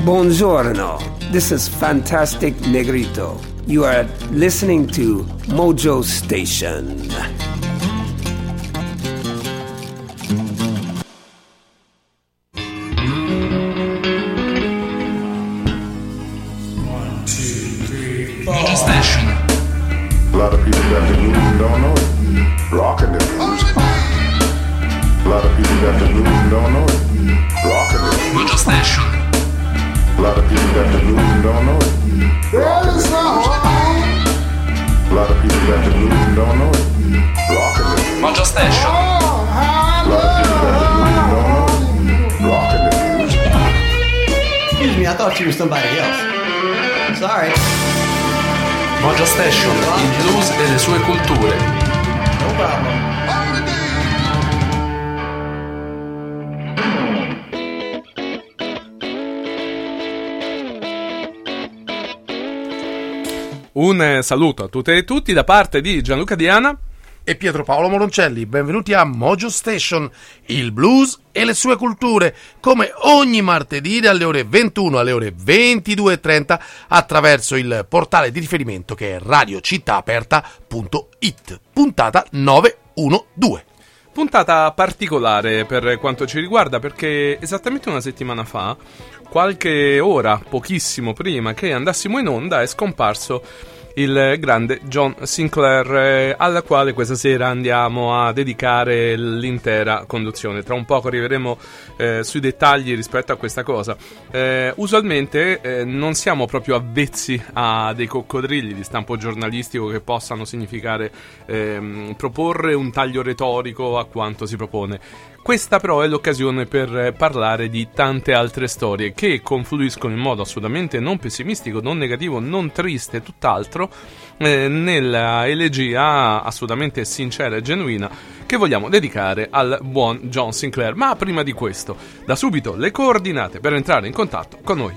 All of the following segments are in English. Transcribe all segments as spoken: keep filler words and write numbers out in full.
Buongiorno. This is Fantastic Negrito. You are listening to Mojo Station. Mojo Station. A lot of people got the blues and don't know it. Rockin' the blues. A lot of people got the blues and don't know it. Rockin' the blues. Mojo Station. A lot of people got the blues and don't know it. Well, it's not hard. A lot of people got the blues and don't know it. Rockin' the blues. Mojo Station. A lot of people got the blues and don't know it. Rockin' the blues. Excuse me, I thought you were somebody else. Sorry. Mojo Station, il blues e le sue culture. No problem. Un saluto a tutte e tutti da parte di Gianluca Diana e Pietro Paolo Moroncelli. Benvenuti a Mojo Station, il blues e le sue culture, come ogni martedì dalle ore ventuno alle ore ventidue e trenta attraverso il portale di riferimento che è radio città aperta punto it. Puntata novecentododici. Puntata particolare per quanto ci riguarda, perché esattamente una settimana fa, qualche ora, pochissimo prima che andassimo in onda, è scomparso il grande John Sinclair, eh, alla quale questa sera andiamo a dedicare l'intera conduzione. Tra un poco arriveremo eh, sui dettagli rispetto a questa cosa. Eh, usualmente eh, non siamo proprio avvezzi a dei coccodrilli di stampo giornalistico che possano significare ehm, proporre un taglio retorico a quanto si propone. Questa però è l'occasione per parlare di tante altre storie che confluiscono in modo assolutamente non pessimistico, non negativo, non triste, tutt'altro, eh, nella elegia assolutamente sincera e genuina che vogliamo dedicare al buon John Sinclair. Ma prima di questo, da subito le coordinate per entrare in contatto con noi.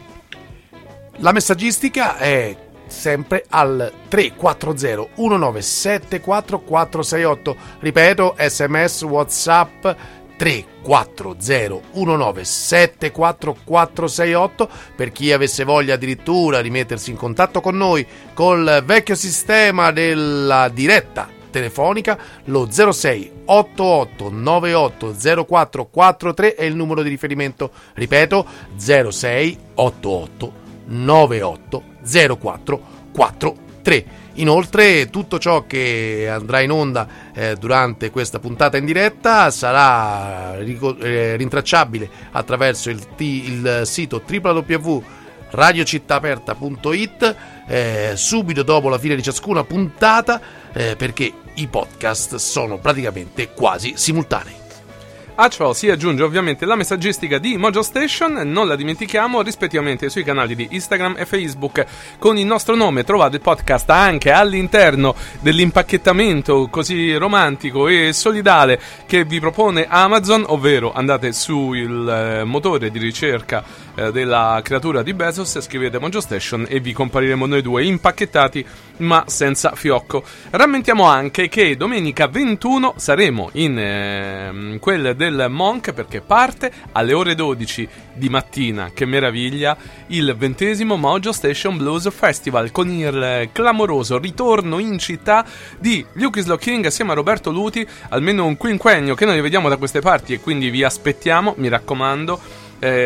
La messaggistica è sempre al tre quattro zero uno nove sette quattro quattro sei otto. Ripeto, sms, whatsapp tre quattro zero uno nove sette quattro quattro sei otto per chi avesse voglia addirittura di mettersi in contatto con noi col vecchio sistema della diretta telefonica. Lo zero sei otto otto nove otto zero quattro quattro tre è il numero di riferimento. Ripeto, zero sei otto otto nove otto zero quattro quattro tre. Inoltre tutto ciò che andrà in onda eh, durante questa puntata in diretta sarà rico- eh, rintracciabile attraverso il, t- il sito w w w punto radio città aperta punto it eh, subito dopo la fine di ciascuna puntata, eh, perché i podcast sono praticamente quasi simultanei. A ciò si aggiunge ovviamente la messaggistica di Mojo Station, non la dimentichiamo, rispettivamente sui canali di Instagram e Facebook con il nostro nome. Trovate il podcast anche all'interno dell'impacchettamento così romantico e solidale che vi propone Amazon, ovvero andate sul eh, motore di ricerca eh, della creatura di Bezos, scrivete Mojo Station e vi compariremo noi due impacchettati ma senza fiocco. Rammentiamo anche che domenica ventuno saremo in eh, quel del Monk, perché parte alle ore dodici di mattina, che meraviglia, il ventesimo Mojo Station Blues Festival con il clamoroso ritorno in città di Luke Is King assieme a Roberto Luti, almeno un quinquennio che noi vediamo da queste parti, e quindi vi aspettiamo, mi raccomando.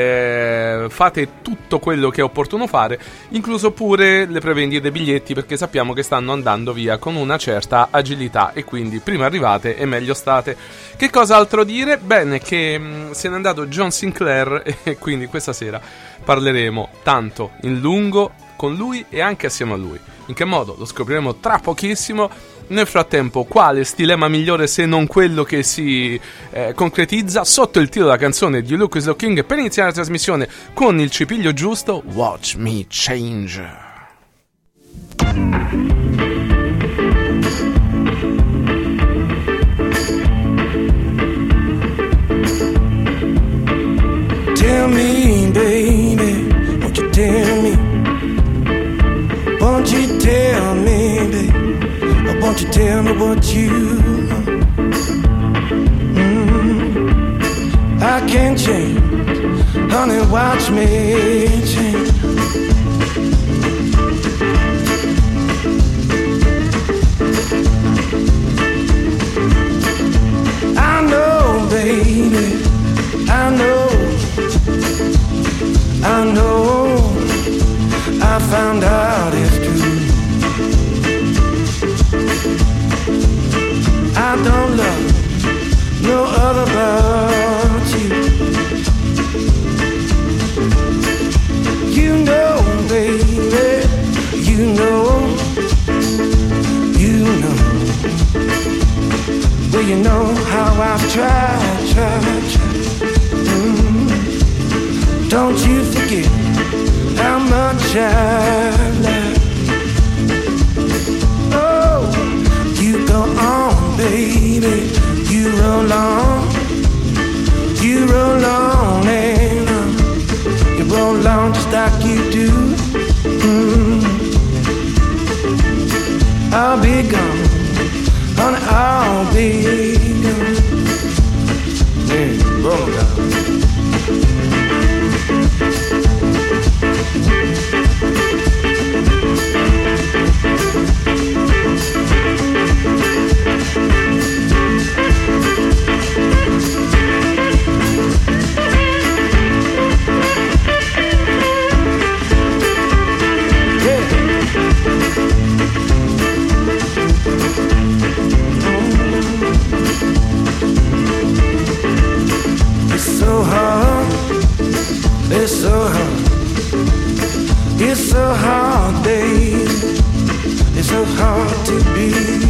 Eh, fate tutto quello che è opportuno fare, incluso pure le prevendite dei biglietti, perché sappiamo che stanno andando via con una certa agilità e quindi prima arrivate e meglio state. Che cosa altro dire? Bene, che mh, se n'è andato John Sinclair e quindi questa sera parleremo tanto in lungo con lui e anche assieme a lui. In che modo? Lo scopriremo tra pochissimo. Nel frattempo, quale stilema migliore se non quello che si eh, concretizza sotto il titolo della canzone di Luke Is the King per iniziare la trasmissione con il cipiglio giusto, Watch Me Change. Tell me, baby, won't you tell me? Won't you tell me, baby? Won't you tell me what you know? Mm, I can't change, honey, watch me change. I know, baby, I know, I know, I found out it's true. I don't love no other but you. You know, baby, you know, you know. Well, you know how I've tried, tried, tried. Mm. Don't you forget how much I've loved. Oh, you go on, baby, you roll on, you roll on, and on. You roll on just like you do. Mm. I'll be gone, honey, I'll be gone. Yeah, roll down. It's so hard, it's so hard, babe. It's so hard to beat.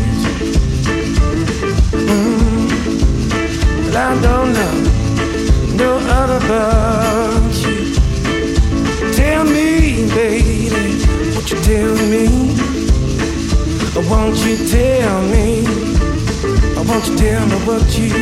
Mm. But I don't love no other but you. Tell me, baby, won't you tell me? Or won't you tell me? Or won't you tell me what you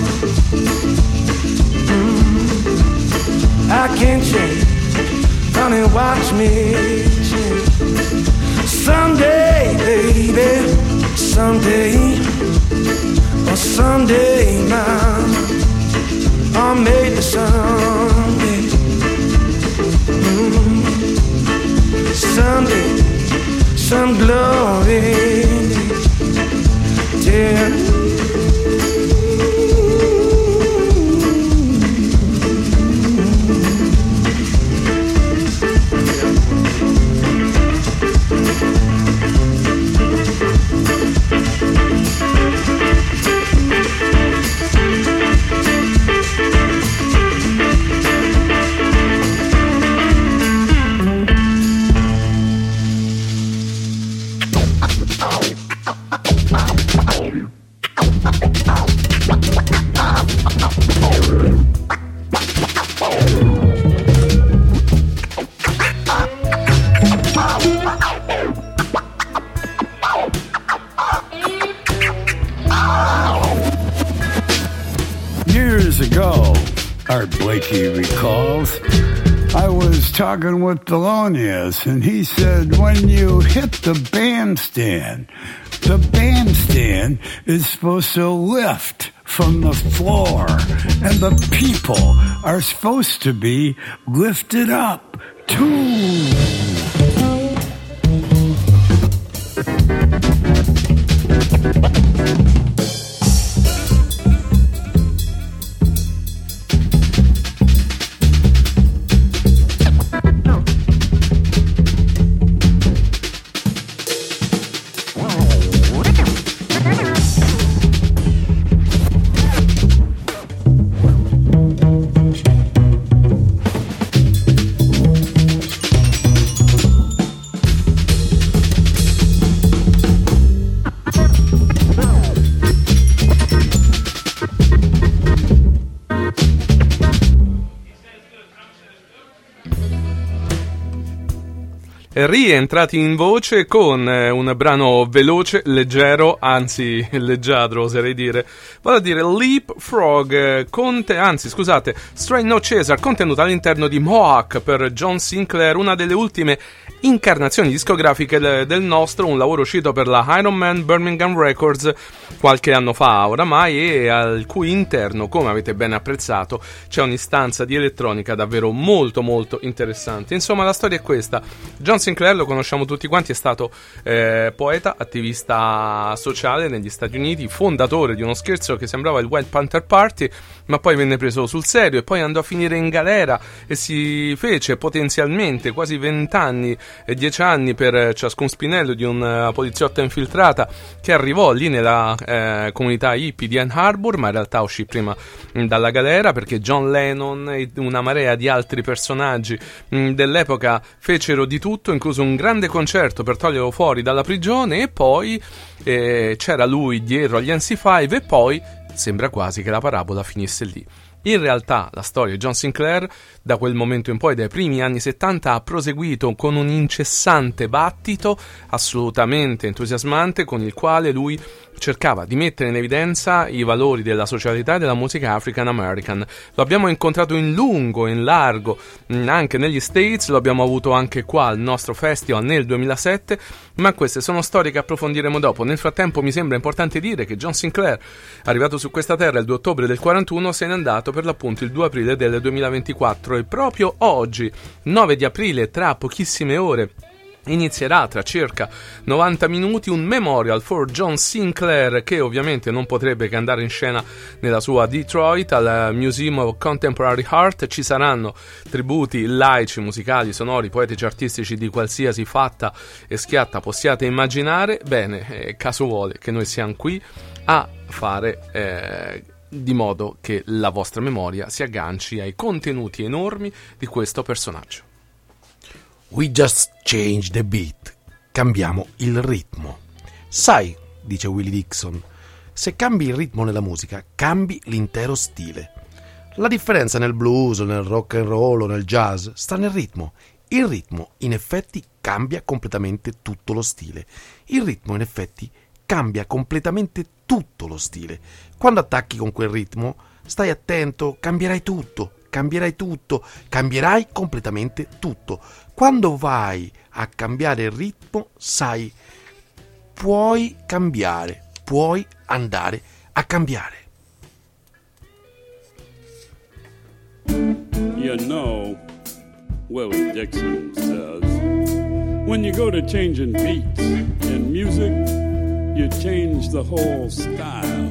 mm. I can't change, honey, watch me change. Someday, baby, someday, or someday, mama, or maybe someday, mm, someday, some glory, tell me. Years ago, Art Blakey recalls, I was talking with Thelonious, and he said, when you hit the bandstand, the bandstand is supposed to lift from the floor, and the people are supposed to be lifted up too. rientrati in voce con eh, un brano veloce, leggero, anzi leggiadro oserei dire, vale a dire Leapfrog, eh, conte- anzi scusate, Straight No Chaser, contenuta all'interno di Mohawk per John Sinclair, una delle ultime incarnazioni discografiche de- del nostro, un lavoro uscito per la Iron Man Birmingham Records qualche anno fa oramai, e al cui interno, come avete ben apprezzato, c'è un'istanza di elettronica davvero molto molto interessante. Insomma, la storia è questa: John Sinclair, lo conosciamo tutti quanti, è stato eh, poeta, attivista sociale negli Stati Uniti, fondatore di uno scherzo che sembrava il Wild Panther Party, ma poi venne preso sul serio e poi andò a finire in galera e si fece potenzialmente quasi vent'anni e dieci anni per ciascun spinello di una poliziotta infiltrata che arrivò lì nella eh, comunità hippie di Ann Arbor, ma in realtà uscì prima mh, dalla galera, perché John Lennon e una marea di altri personaggi mh, dell'epoca fecero di tutto, incluso un grande concerto per toglierlo fuori dalla prigione, e poi eh, c'era lui dietro agli N C cinque, e poi sembra quasi che la parabola finisse lì. In realtà la storia di John Sinclair, da quel momento in poi, dai primi anni settanta, ha proseguito con un incessante battito assolutamente entusiasmante, con il quale lui cercava di mettere in evidenza i valori della socialità e della musica African American. Lo abbiamo incontrato in lungo e in largo anche negli States, lo abbiamo avuto anche qua al nostro festival nel duemilasette, ma queste sono storie che approfondiremo dopo. Nel frattempo mi sembra importante dire che John Sinclair, arrivato su questa terra il due ottobre del quarantuno, se n'è andato per l'appunto il due aprile del duemilaventiquattro, e proprio oggi, nove di aprile, tra pochissime ore, inizierà tra circa novanta minuti un memorial for John Sinclair, che ovviamente non potrebbe che andare in scena nella sua Detroit al Museum of Contemporary Art. Ci saranno tributi laici, musicali, sonori, poetici, artistici di qualsiasi fatta e schiatta possiate immaginare. Bene, eh, caso vuole che noi siamo qui a fare eh, di modo che la vostra memoria si agganci ai contenuti enormi di questo personaggio. We just change the beat. Cambiamo il ritmo. Sai, dice Willie Dixon, se cambi il ritmo nella musica, cambi l'intero stile. La differenza nel blues, nel rock and roll o nel jazz sta nel ritmo. Il ritmo, in effetti, cambia completamente tutto lo stile. Il ritmo, in effetti, cambia completamente tutto lo stile. Quando attacchi con quel ritmo, stai attento, cambierai tutto. Cambierai tutto, cambierai completamente tutto. Quando vai a cambiare il ritmo, sai, puoi cambiare, puoi andare a cambiare. You know, Willie Dixon says, when you go to changing beats in music, you change the whole style.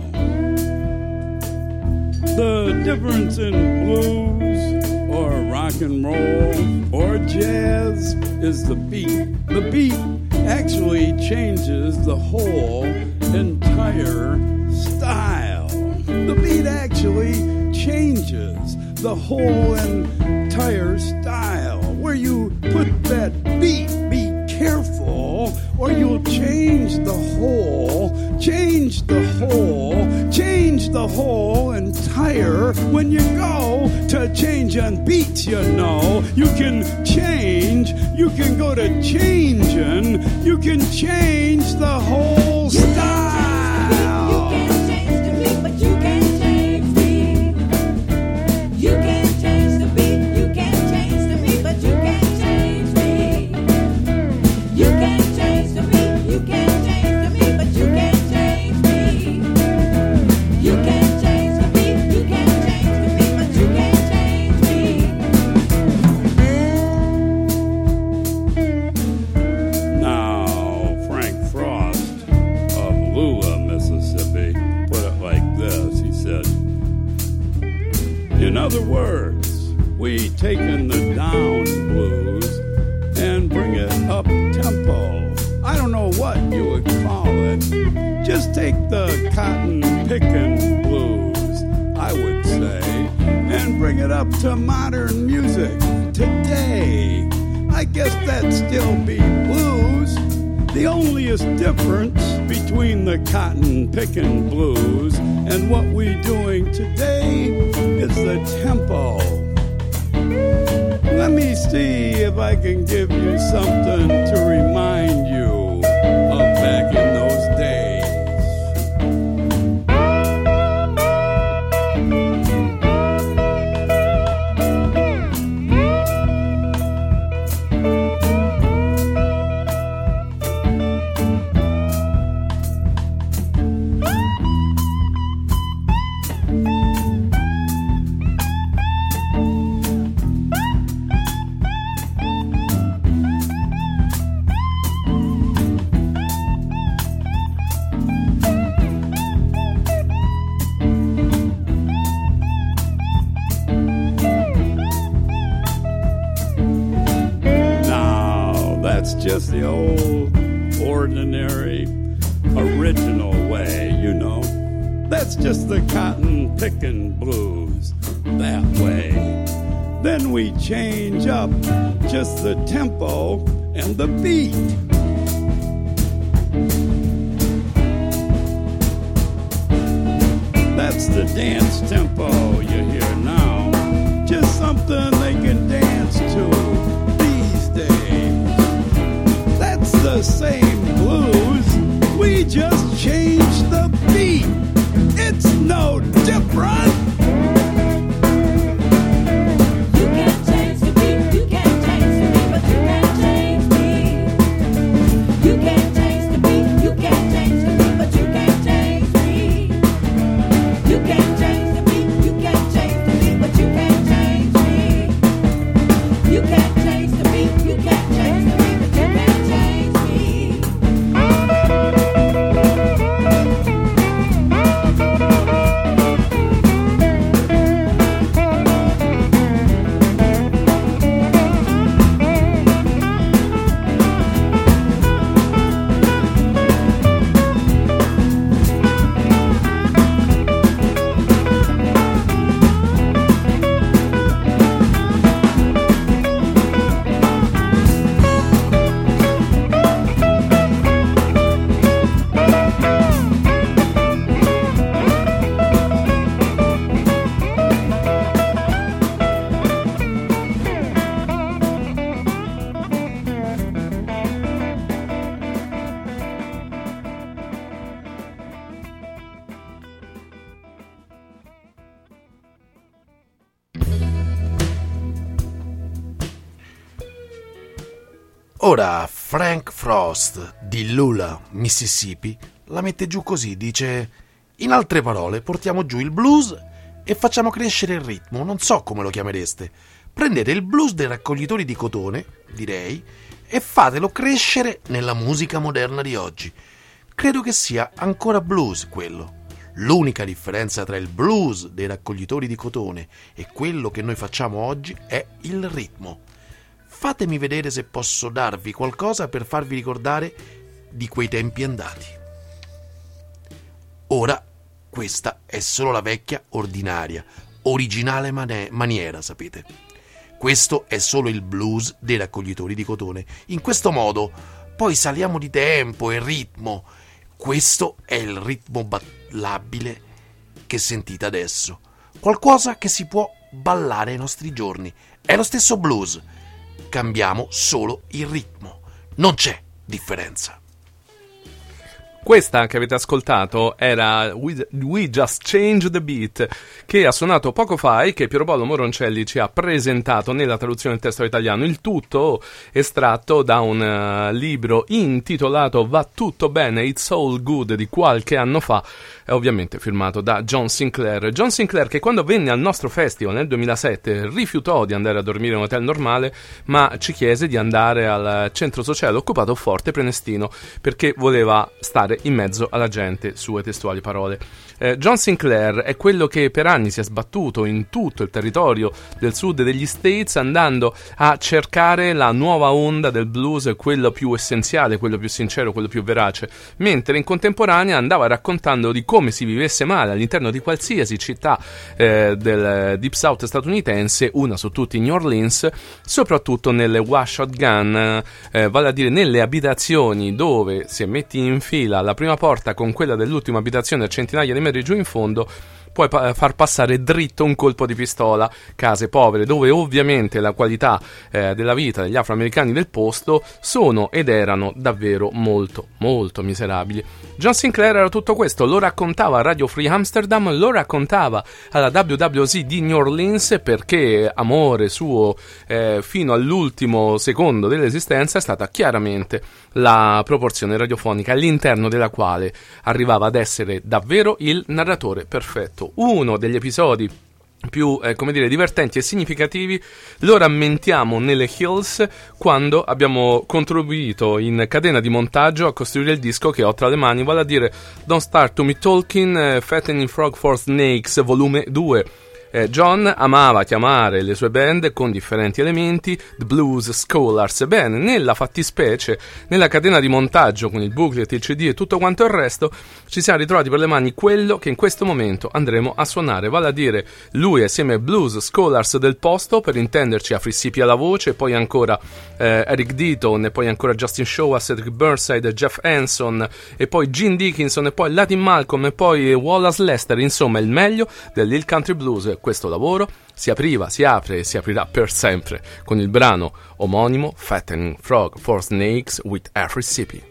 The difference in blues or rock and roll or jazz is the beat. The beat actually changes the whole entire style. The beat actually changes the whole entire style. Where you put that beat, be careful, or you'll change the whole, change the whole, change the whole entire. When you go to changing beats, you know, you can change, you can go to changing, you can change the whole style. You can change the beat, but you can't change me. You can change the beat, you can't change the beat, but you can't change me. You can't change the beat, you can't change the beat, but you can't change me. You can't change the beat, you can't change the beat, but you can't change me. Now, Frank Frost of Lula, Mississippi, put it like this. He said, in other words, we taken the down blues and bring it up tempo. I don't know what you would call it. Just take the cotton picking blues, I would say, and bring it up to modern music today. I guess that'd still be blues. The onlyest difference between the cotton picking blues and what we're doing today is the tempo. Let me see if I can give you something to remind you of back in those days. Just the old, ordinary, original way, you know. That's just the cotton picking blues, that way. Then we change up just the tempo and the beat. That's the dance tempo you hear now. Just something they can dance to. The same blues, we just changed the beat. It's no different. You can't change the beat, you can't change the beat, but you can't change me. You can't change the beat, you can't change the beat, but you can't change me. You can't change the beat, you can't change the beat, but you can't change me. You can't change the beat, you can't change the beat, but you can't change me. Ora Frank Frost di Lula, Mississippi, la mette giù così, dice: in altre parole, portiamo giù il blues e facciamo crescere il ritmo, non so come lo chiamereste. Prendete il blues dei raccoglitori di cotone, direi, e fatelo crescere nella musica moderna di oggi. Credo che sia ancora blues quello. L'unica differenza tra il blues dei raccoglitori di cotone e quello che noi facciamo oggi è il ritmo. Fatemi vedere se posso darvi qualcosa per farvi ricordare di quei tempi andati. Ora, questa è solo la vecchia, ordinaria, originale mane- maniera, sapete. Questo è solo il blues dei raccoglitori di cotone. In questo modo, poi saliamo di tempo e ritmo. Questo è il ritmo ballabile che sentite adesso. Qualcosa che si può ballare ai nostri giorni. È lo stesso blues. Cambiamo solo il ritmo, non c'è differenza. Questa che avete ascoltato era We, We Just Change the Beat, che ha suonato poco fa e che Piero Paolo Moroncelli ci ha presentato nella traduzione del testo italiano, il tutto estratto da un uh, libro intitolato Va tutto bene, It's All Good, di qualche anno fa, è ovviamente firmato da John Sinclair. John Sinclair che quando venne al nostro festival nel duemilasette rifiutò di andare a dormire in un hotel normale, ma ci chiese di andare al centro sociale occupato Forte Prenestino perché voleva stare in mezzo alla gente, sue testuali parole. Eh, John Sinclair è quello che per anni si è sbattuto in tutto il territorio del sud degli States andando a cercare la nuova onda del blues, quello più essenziale, quello più sincero, quello più verace, mentre in contemporanea andava raccontando di come si vivesse male all'interno di qualsiasi città eh, del Deep South statunitense, una su tutti New Orleans, soprattutto nelle Washout Gun, eh, vale a dire nelle abitazioni dove se metti in fila la prima porta con quella dell'ultima abitazione a centinaia di metri giù in fondo, puoi pa- far passare dritto un colpo di pistola. Case povere, dove ovviamente la qualità eh, della vita degli afroamericani del posto sono ed erano davvero molto, molto miserabili. John Sinclair era tutto questo, lo raccontava a Radio Free Amsterdam, lo raccontava alla W W C di New Orleans, perché amore suo eh, fino all'ultimo secondo dell'esistenza è stata chiaramente la proporzione radiofonica all'interno della quale arrivava ad essere davvero il narratore perfetto. Uno degli episodi più, eh, come dire, divertenti e significativi lo rammentiamo nelle Hills, quando abbiamo contribuito in catena di montaggio a costruire il disco che ho tra le mani, vale a dire Don't Start to Me Talking, eh, Fattening Frog for Snakes volume due. Eh, John amava chiamare le sue band con differenti elementi The Blues Scholars. Bene, nella fattispecie, nella catena di montaggio con il booklet, il C D e tutto quanto il resto, ci siamo ritrovati per le mani quello che in questo momento andremo a suonare, vale a dire lui assieme ai Blues Scholars del posto, per intenderci, a Frissipi alla voce, poi ancora eh, Eric Deaton, e poi ancora Justin Shaw, Cedric Burnside, Jeff Hanson, e poi Gene Dickinson, e poi Latin Malcolm, e poi Wallace Lester. Insomma, il meglio dell'Hill Country Blues. Questo lavoro si apriva, si apre e si aprirà per sempre con il brano omonimo Fattening Frog for Snakes with Afrissipi.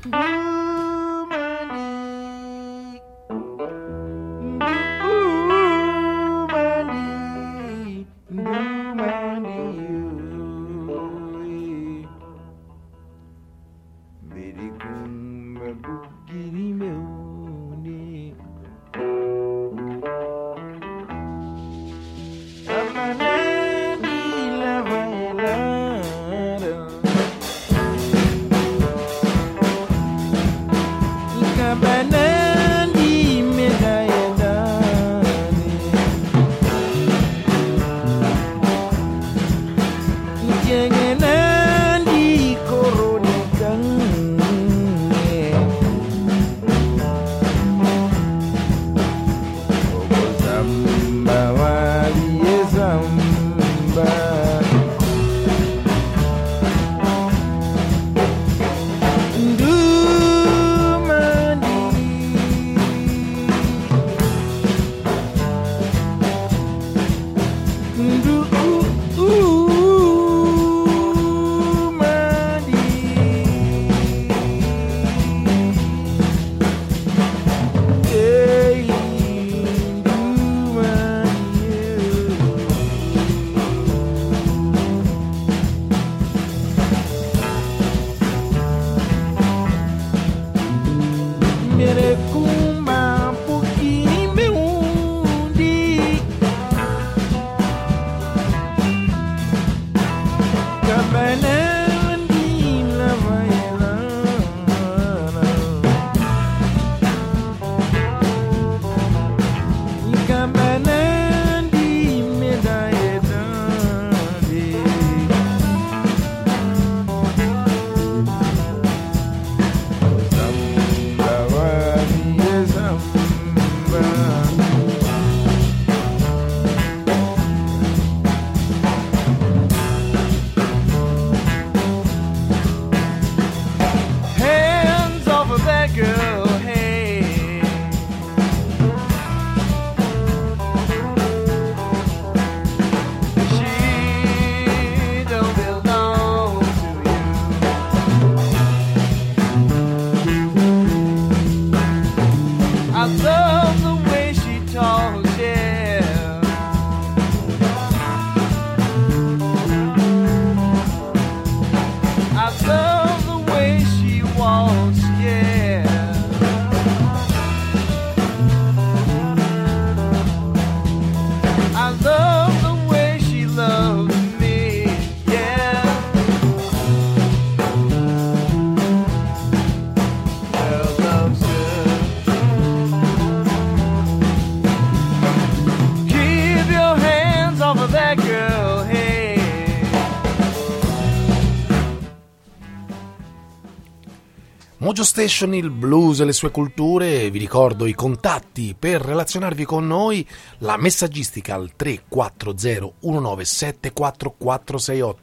Mojo Station, il blues e le sue culture. Vi ricordo i contatti per relazionarvi con noi: la messaggistica al tre quattro zero uno nove sette quattro quattro sei otto,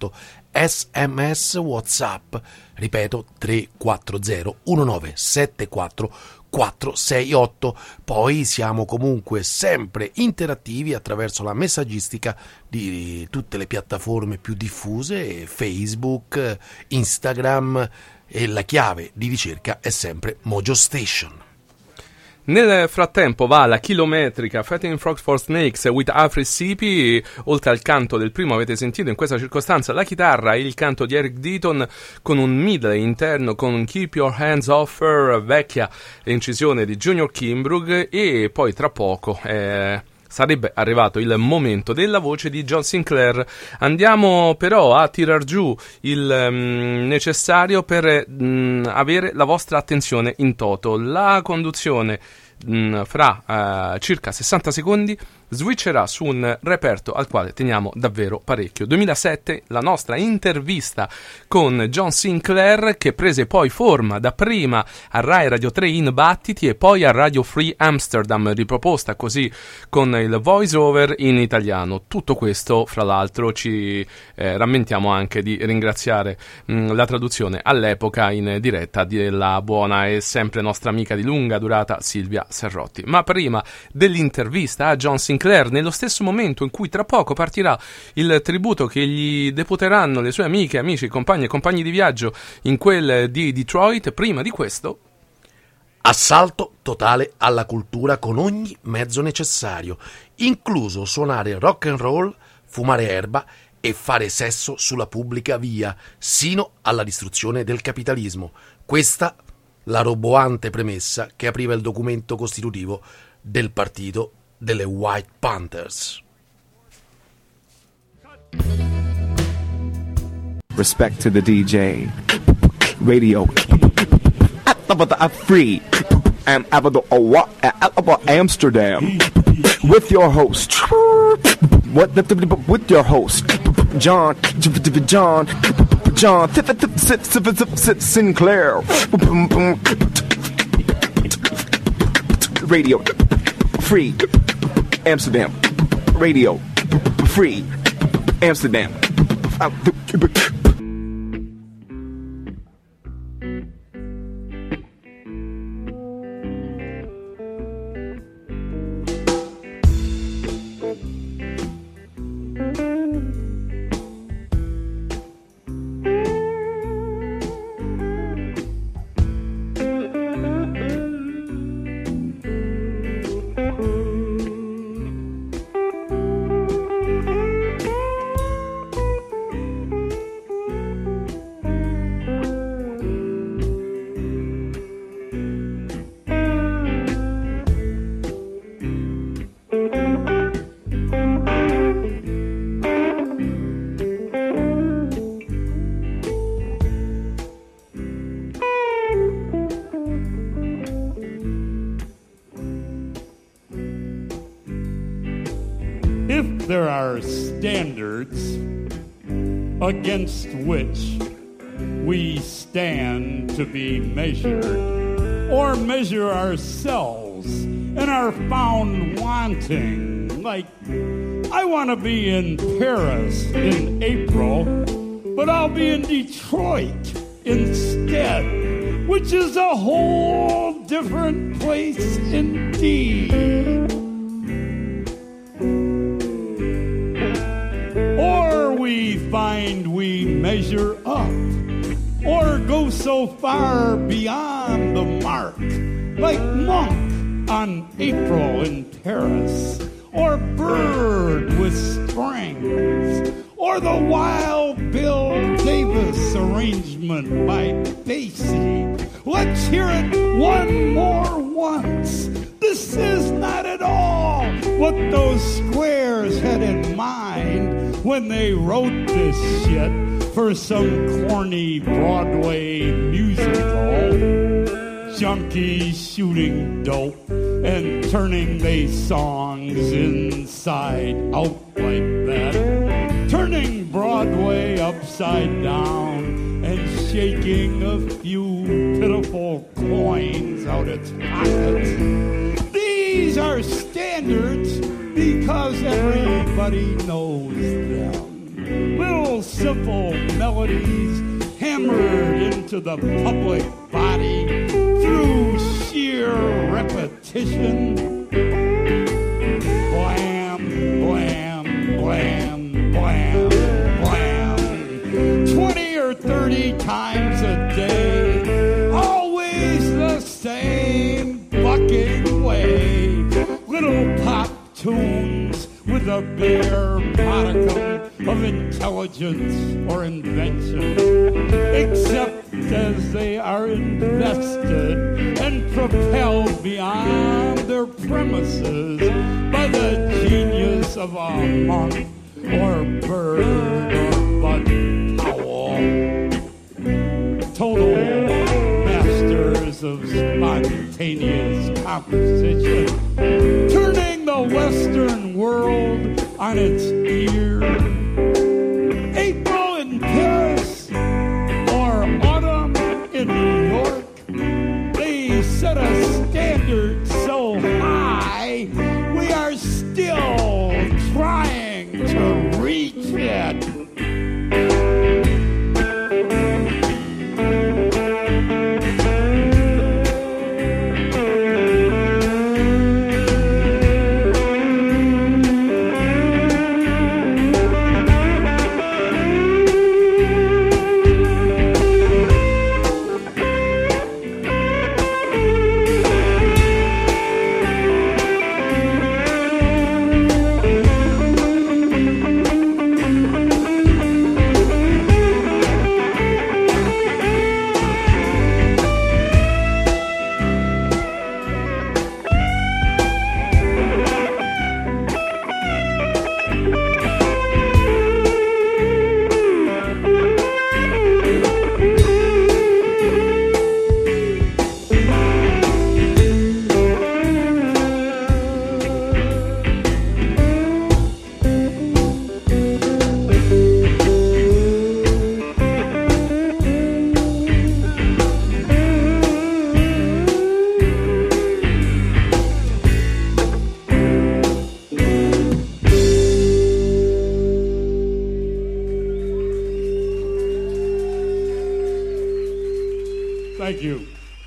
S M S WhatsApp, ripeto tre quattro zero uno nove sette quattro quattro sei otto. Poi siamo comunque sempre interattivi attraverso la messaggistica di tutte le piattaforme più diffuse, Facebook, Instagram, e la chiave di ricerca è sempre Mojo Station. Nel frattempo va la chilometrica Fighting Frogs for Snakes with Afri Sipi. Oltre al canto del primo avete sentito in questa circostanza la chitarra e il canto di Eric Deaton con un middle interno con Keep Your Hands Off Her, vecchia incisione di Junior Kimbrough, e poi tra poco eh, sarebbe arrivato il momento della voce di John Sinclair. Andiamo però a tirar giù il um, necessario per um, avere la vostra attenzione in toto. La conduzione um, fra uh, circa sessanta secondi switcherà su un reperto al quale teniamo davvero parecchio. duemilasette, la nostra intervista con John Sinclair, che prese poi forma dapprima a Rai Radio tre in Battiti e poi a Radio Free Amsterdam, riproposta così con il voice over in italiano. Tutto questo, fra l'altro, ci eh, rammentiamo anche di ringraziare mh, la traduzione all'epoca in diretta della buona e sempre nostra amica di lunga durata Silvia Serrotti. Ma prima dell'intervista a John Sinclair, nello stesso momento in cui tra poco partirà il tributo che gli deputeranno le sue amiche, amici, compagni e compagni di viaggio in quel di Detroit, prima di questo assalto totale alla cultura con ogni mezzo necessario, incluso suonare rock and roll, fumare erba e fare sesso sulla pubblica via, sino alla distruzione del capitalismo. Questa la roboante premessa che apriva il documento costitutivo del partito delle White Panthers. Respect to the D J. Radio. Free. And about Amsterdam. With your host. What with your host. John John John Sinclair. Radio. Free. Amsterdam. Radio. Free. Amsterdam. If there are standards against which we stand to be measured, or measure ourselves and are found wanting, like I want to be in Paris in April, but I'll be in Detroit instead, which is a whole different place indeed. Or we find we measure up, or go so far beyond the mark, like Monk on April in Paris, or Bird with Strings, or the Wild Bill Davis arrangement by Basie. Let's hear it one more once. This is not at all what those squares had in mind when they wrote this shit for some corny Broadway musical. Junkies shooting dope and turning they songs inside out like that, turning Broadway upside down and shaking a few pitiful coins out its pockets. These are standards because everybody knows them. Little simple melodies hammered into the public body through sheer repetition. Blam, blam, blam, blam, blam. Twenty or thirty times a day, always the same fucking way. Little pop tunes with a bare modicum of intelligence or invention, except as they are invested and propelled beyond their premises by the genius of a monk or bird or bud owl. Total masters of spontaneous composition, turning the Western world on its ear. April in Paris or autumn in New York, they set a standard so high we are still trying to reach it. Thank you.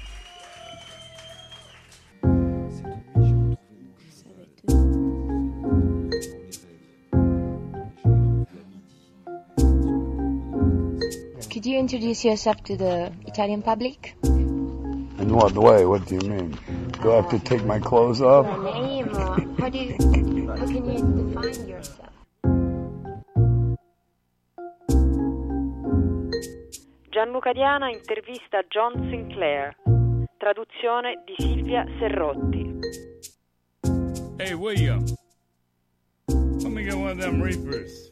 Could you introduce yourself to the Italian public? In what way? What do you mean? Do I have to take my clothes off? Your name, or how do you, how can you define yourself? Gianluca Diana intervista John Sinclair. Traduzione di Silvia Serrotti. Hey, William. Let me get one of them reapers.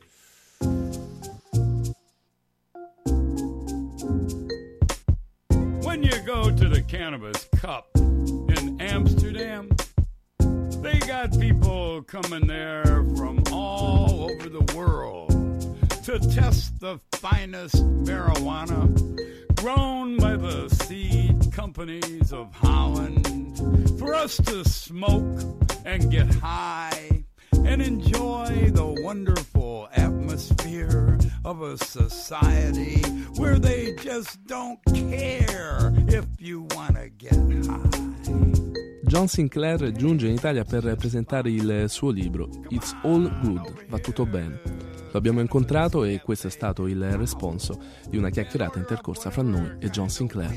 When you go to the Cannabis Cup in Amsterdam, they got people coming there from all over the world to test the finest marijuana grown by the seed companies of Holland, for us to smoke and get high and enjoy the wonderful atmosphere of a society where they just don't care if you want to get high. John Sinclair giunge in Italia per presentare il suo libro It's All Good, va tutto bene. Lo abbiamo incontrato e questo è stato il responso di una chiacchierata intercorsa fra noi e John Sinclair.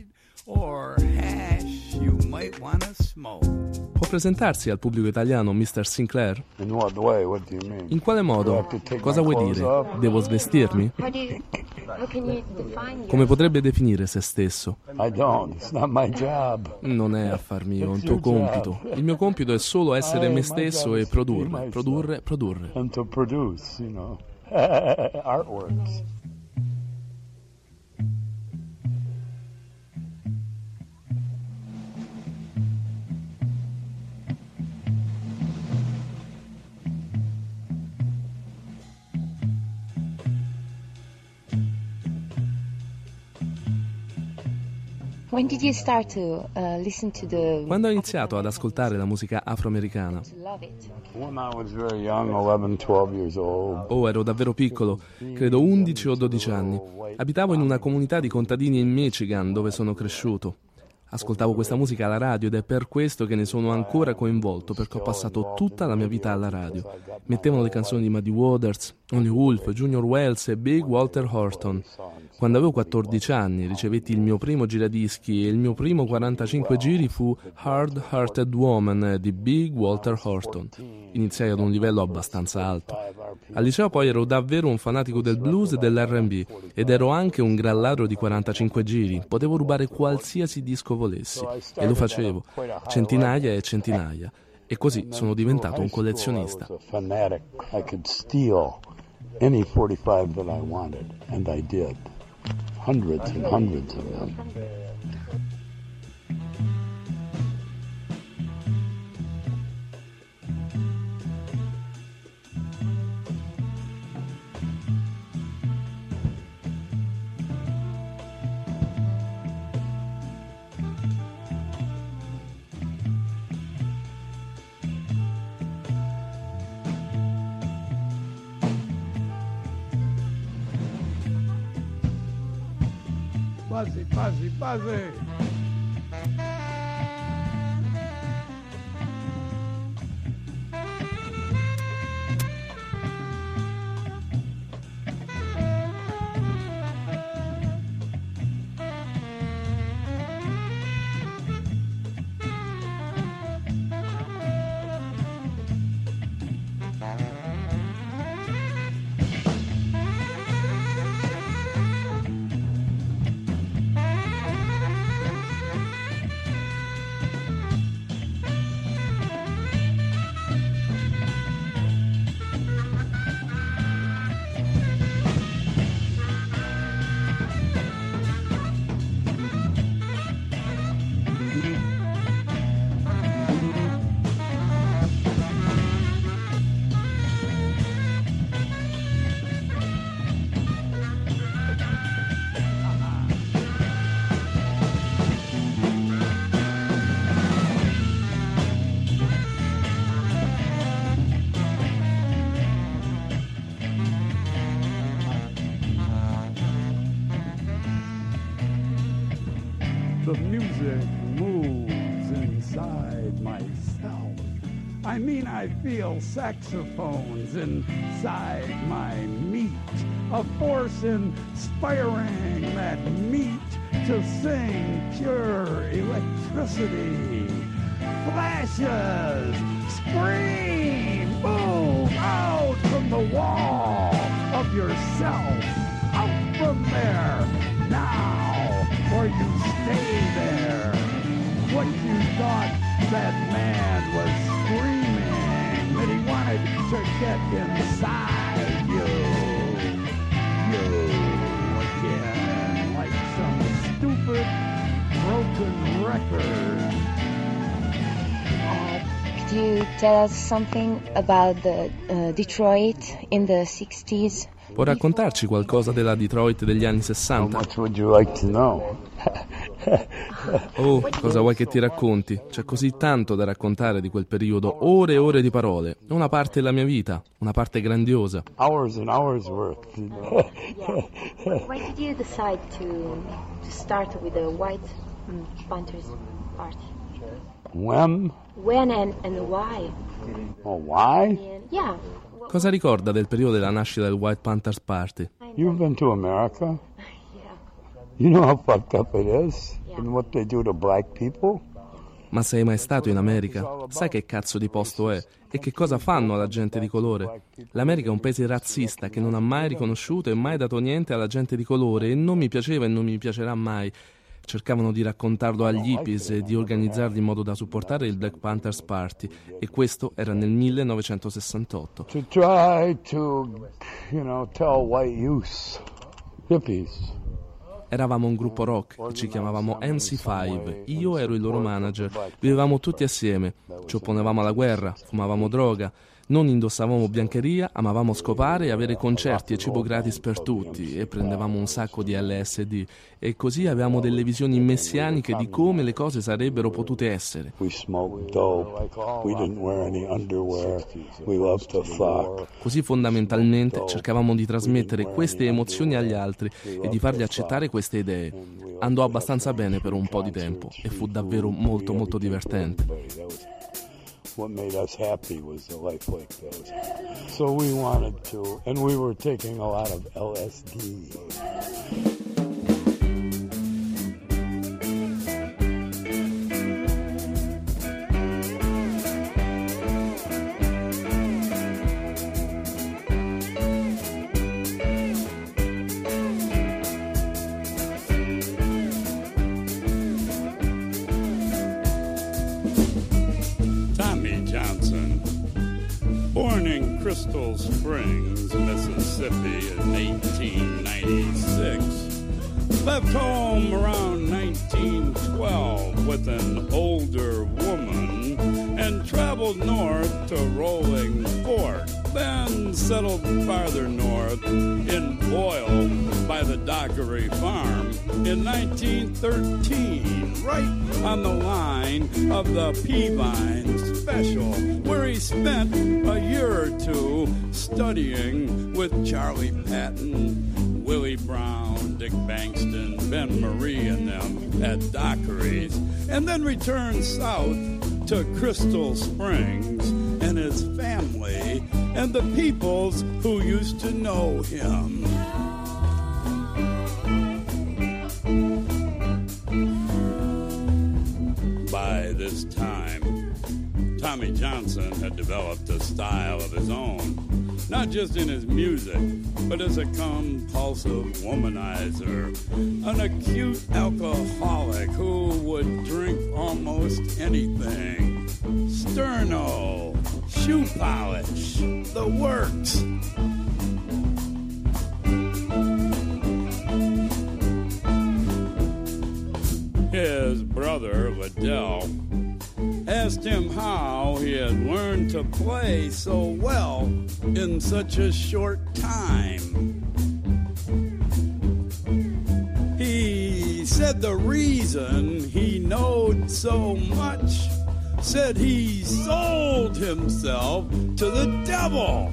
Può presentarsi al pubblico italiano mister Sinclair? In what way? What do you mean? In quale modo? Cosa vuoi dire? Devo svestirmi? Come potrebbe definire se stesso? I don't. It's not my job. Non è affar mio, è un tuo compito. Il mio compito è solo essere me stesso e produrre, produrre, produrre. And to produce, you know, artworks. When did you start to uh, listen to the Quando ho iniziato ad ascoltare la musica afroamericana? to love it? When I was very young, eleven, twelve years old. Oh, ero davvero piccolo, credo undici o dodici anni. Abitavo in una comunità di contadini in Michigan, dove sono cresciuto. Ascoltavo questa musica alla radio ed è per questo che ne sono ancora coinvolto, perché ho passato tutta la mia vita alla radio. Mettevano le canzoni di Muddy Waters, Only Wolf, Junior Wells e Big Walter Horton. Quando avevo quattordici anni ricevetti il mio primo giradischi e il mio primo quarantacinque giri fu Hard Hearted Woman di Big Walter Horton. Iniziai ad un livello abbastanza alto. Al liceo poi ero davvero un fanatico del blues e dell'erre and bi ed ero anche un gran ladro di quarantacinque giri. Potevo rubare qualsiasi disco volessi e lo facevo, centinaia e centinaia. E così sono diventato un collezionista. I could steal any forty-five that I wanted, and I did. Hundreds and hundreds of them. Buzzy, buzzy, buzzy. The music moves inside myself. I mean, I feel saxophones inside my meat, a force inspiring that meat to sing pure electricity. Flashes, scream, move out from the wall of yourself, out from there, now, or you stay there. What you thought that man was screaming, that he wanted to get inside you, you again, like some stupid broken record. Could you tell us something about the uh, Detroit in the sixties? Può raccontarci qualcosa della Detroit degli anni sessanta? How much would you like to know? Oh, cosa vuoi che ti racconti? C'è così tanto da raccontare di quel periodo, ore e ore di parole. È una parte della mia vita, una parte grandiosa. Hours and hours worth. Why did you decide to to start with the White um, Panthers Party? When? When and, and why? Oh, why? Yeah. Cosa ricorda del periodo della nascita del White Panthers Party? You've been to America? You know how fucked up it is? And what they do to black people? Ma sei mai stato in America? Sai che cazzo di posto è? E che cosa fanno alla gente di colore? L'America è un paese razzista che non ha mai riconosciuto e mai dato niente alla gente di colore e non mi piaceva e non mi piacerà mai. Cercavano di raccontarlo agli hippies e di organizzarli in modo da supportare il Black Panthers Party, e questo era nel millenovecentosessantotto. To try to, you know, tell white youth, hippies. Eravamo un gruppo rock e ci chiamavamo M C cinque, io ero il loro manager, vivevamo tutti assieme, ci opponevamo alla guerra, fumavamo droga, Non indossavamo biancheria, amavamo scopare e avere concerti e cibo gratis per tutti, e prendevamo un sacco di L S D, e così avevamo delle visioni messianiche di come le cose sarebbero potute essere. We smoked dope. We didn't wear any underwear. We loved to fuck. Così fondamentalmente cercavamo di trasmettere queste emozioni agli altri e di fargli accettare queste idee. Andò abbastanza bene per un po' di tempo e fu davvero molto molto divertente. What made us happy was a life like this. So we wanted to, and we were taking a lot of L S D. Born in Crystal Springs, Mississippi in eighteen ninety-six, left home around nineteen twelve with an older woman and traveled north to Rolling Fork, then settled farther north in Boyle by the Dockery Farm in nineteen thirteen, right on the line of the Peavine Special, where he spent a year or two studying with Charlie Patton, Willie Brown, Dick Bankston, Ben Marie and them at Dockery's, and then returned south to Crystal Springs and his family and the peoples who used to know him. By this time, Tommy Johnson had developed a style of his own, not just in his music, but as a compulsive womanizer, an acute alcoholic who would drink almost anything. Sterno, shoe polish, the works. His brother, Liddell, asked him how he had learned to play so well in such a short time. He said the reason he knowed so much, said he sold himself to the devil.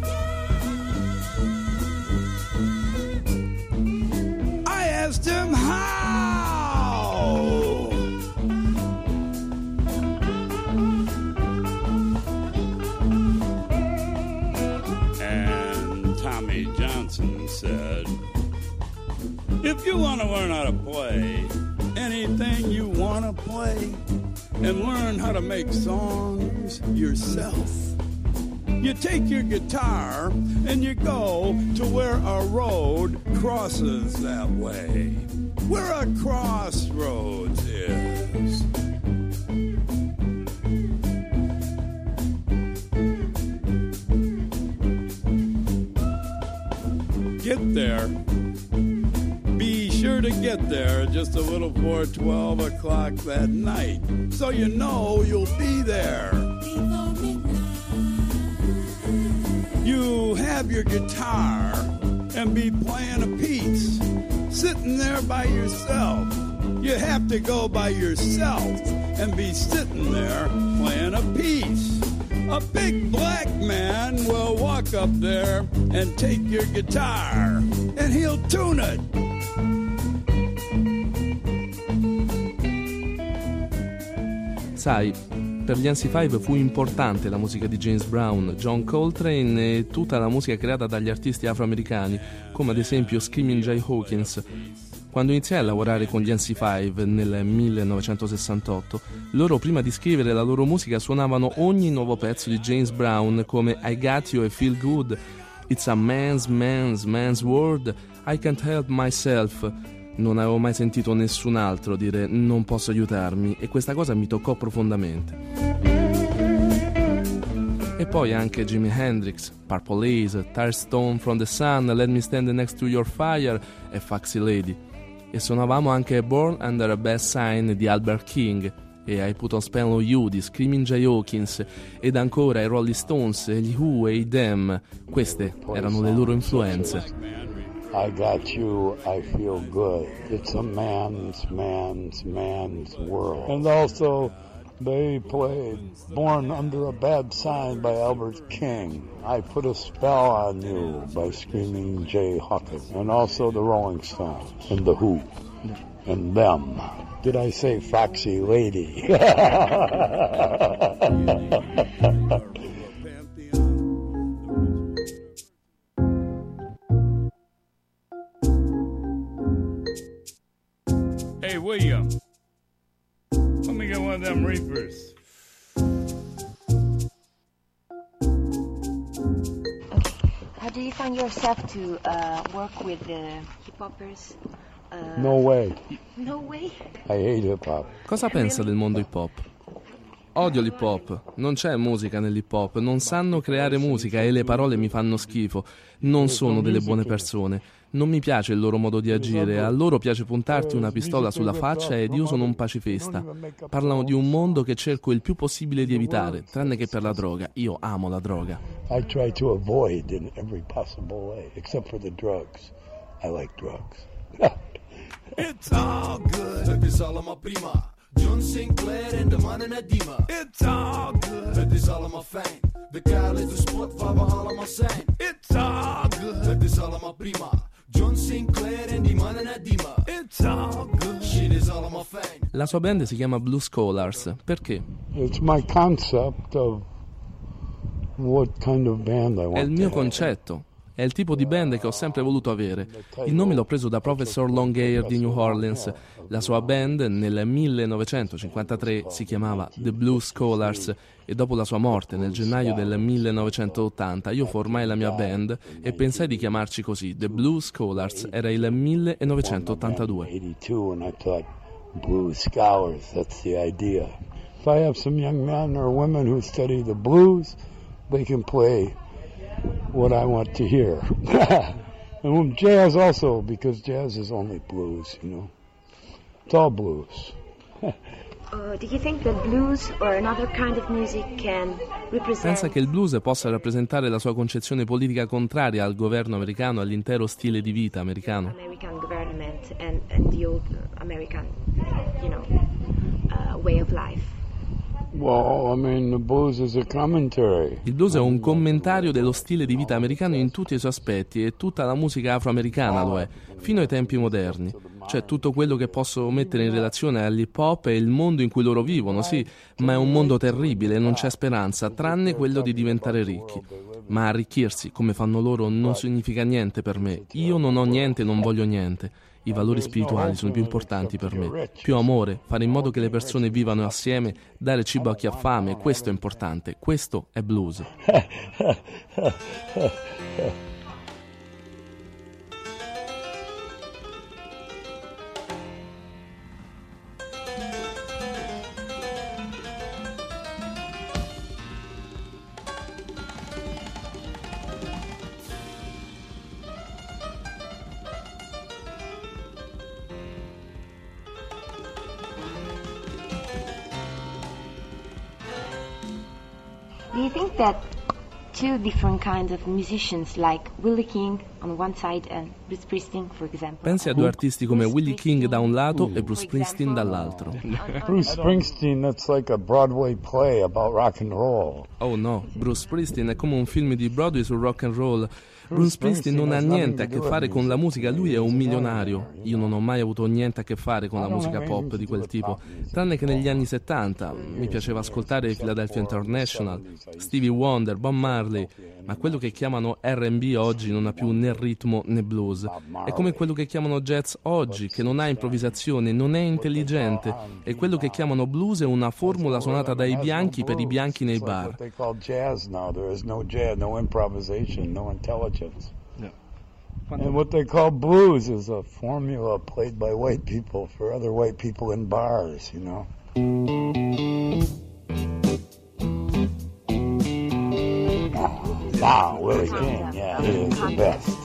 I asked him how. And Tommy Johnson said, if you want to learn how to play anything you want to play and learn how to make songs yourself, you take your guitar and you go to where a road crosses that way, where a crossroads is. Get there. Be sure to get there just a little before twelve o'clock that night, so you know you'll be there. You have your guitar and be playing a piece, sitting there by yourself. You have to go by yourself and be sitting there playing a piece. A big black man will walk up there and take your guitar, and he'll tune it. Sai, per gli N C cinque fu importante la musica di James Brown, John Coltrane e tutta la musica creata dagli artisti afroamericani, come ad esempio Screaming Jay Hawkins. Quando iniziai a lavorare con gli N C cinque nel millenovecentosessantotto, loro prima di scrivere la loro musica suonavano ogni nuovo pezzo di James Brown come I Got You e Feel Good, It's a Man's, Man's, Man's World, I Can't Help Myself. Non avevo mai sentito nessun altro dire non posso aiutarmi, e questa cosa mi toccò profondamente. E poi anche Jimi Hendrix, Purple Haze, Tire Stone from the Sun, Let Me Stand Next to Your Fire e Foxy Lady. E suonavamo anche Born Under a Bad Sign di Albert King e I Put on Spell on You di Screaming Jay Hawkins, ed ancora i Rolling Stones, gli Who e i Them. Queste erano le loro influenze. I got you, I feel good. It's a man's, man's, man's world. And also, they played Born Under a Bad Sign by Albert King. I Put a Spell on You by Screaming Jay Hawkins. And also the Rolling Stones and the Who and Them. Did I say Foxy Lady? Hey, William, let me get one of them reapers. How do you find yourself to uh, work with the hip hoppers? Uh, No way. No way. I hate hip hop. Cosa pensa del mondo hip hop? Odio l'hip hop, non c'è musica nell'hip hop, non sanno creare musica e le parole mi fanno schifo, non sono delle buone persone, non mi piace il loro modo di agire, a loro piace puntarti una pistola sulla faccia ed io sono un pacifista. Parlano di un mondo che cerco il più possibile di evitare, tranne che per la droga, io amo la droga. I try to avoid in every possible way, except for the drugs. I like drugs. It's all good. Het is allemaal prima. John Sinclair en de mannen uit Diemen. It's all good. Het is allemaal fijn. De kuil is de spot waar we allemaal zijn. It's all good. Het is allemaal prima. John Sinclair en die mannen uit Diemen. It's all good. Shit is allemaal fijn. La sua band si chiama Blue Scholars, perché? It's my concept of what kind of band I want. È il mio concetto. È il tipo di band che ho sempre voluto avere. Il nome l'ho preso da Professor Longhair di New Orleans. La sua band nel millenovecentocinquantatré si chiamava The Blue Scholars e dopo la sua morte nel gennaio del millenovecentottanta io formai la mia band e pensai di chiamarci così. The Blue Scholars era il millenovecentottantadue. Blue Scholars, that's the idea. If I have some young men or women who study the blues, they can play what I want to hear. And jazz also, because jazz is only blues, you know. It's all blues. Uh, do you think that blues or another kind of music can represent? Pensa che il blues possa rappresentare la sua concezione politica contraria al governo americano, all'intero stile di vita americano? American government and, and the old American, you know, uh, way of life. Well, I mean, the blues is a commentary. Il blues è un commentario dello stile di vita americano in tutti i suoi aspetti e tutta la musica afroamericana lo è, fino ai tempi moderni. Cioè tutto quello che posso mettere in relazione all'hip hop e il mondo in cui loro vivono, sì, ma è un mondo terribile, non c'è speranza, tranne quello di diventare ricchi. Ma arricchirsi, come fanno loro, non significa niente per me. Io non ho niente e non voglio niente. I valori spirituali sono più importanti per me. Più amore, fare in modo che le persone vivano assieme, dare cibo a chi ha fame, questo è importante. Questo è blues. Do you think that two different kinds of musicians like Willie King on one side and Bruce Springsteen, for example? Pensi a due artisti come Willie King da un lato e Bruce Springsteen dall'altro. Bruce Springsteen, that's like a Broadway play about rock and roll. Oh no, Bruce Springsteen è come un film di Broadway sul rock and roll. Bruce Springsteen non ha niente a che fare con la musica, lui è un milionario. Io non ho mai avuto niente a che fare con la musica pop di quel tipo, tranne che negli anni settanta. Mi piaceva ascoltare Philadelphia International, Stevie Wonder, Bob Marley, ma quello che chiamano R and B oggi non ha più né ritmo né blues. È come quello che chiamano jazz oggi, che non ha improvvisazione, non è intelligente. E quello che chiamano blues è una formula suonata dai bianchi per i bianchi nei bar. Yeah. And what they call blues is a formula played by white people for other white people in bars, you know. Now, Willie King, yeah, he is the best.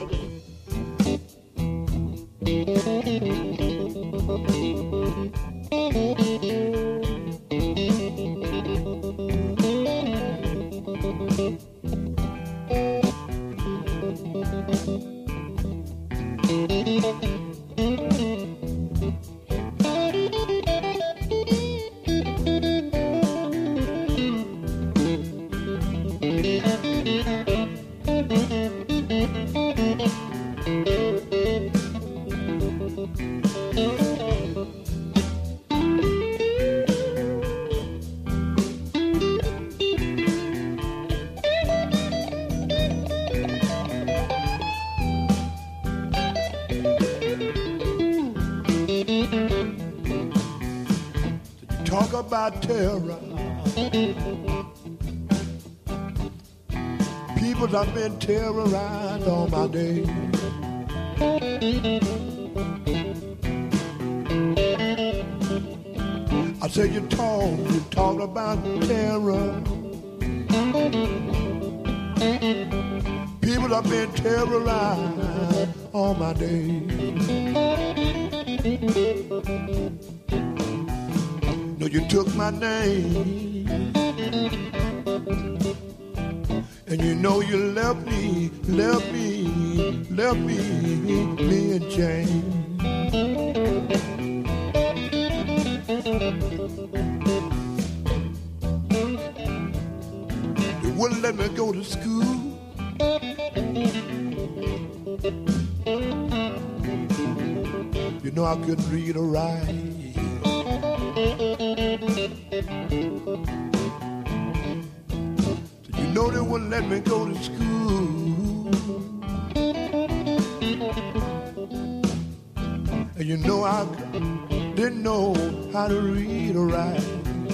talk about terror. People have been terrorized all my days. I said you talk, you talk about terror. People have been terrorized all my days. No, you took my name, and you know you left me, left me, left me, me in chains. You wouldn't let me go to school. You know I couldn't read or write. So you know they wouldn't let me go to school. And you know I didn't know how to read or write.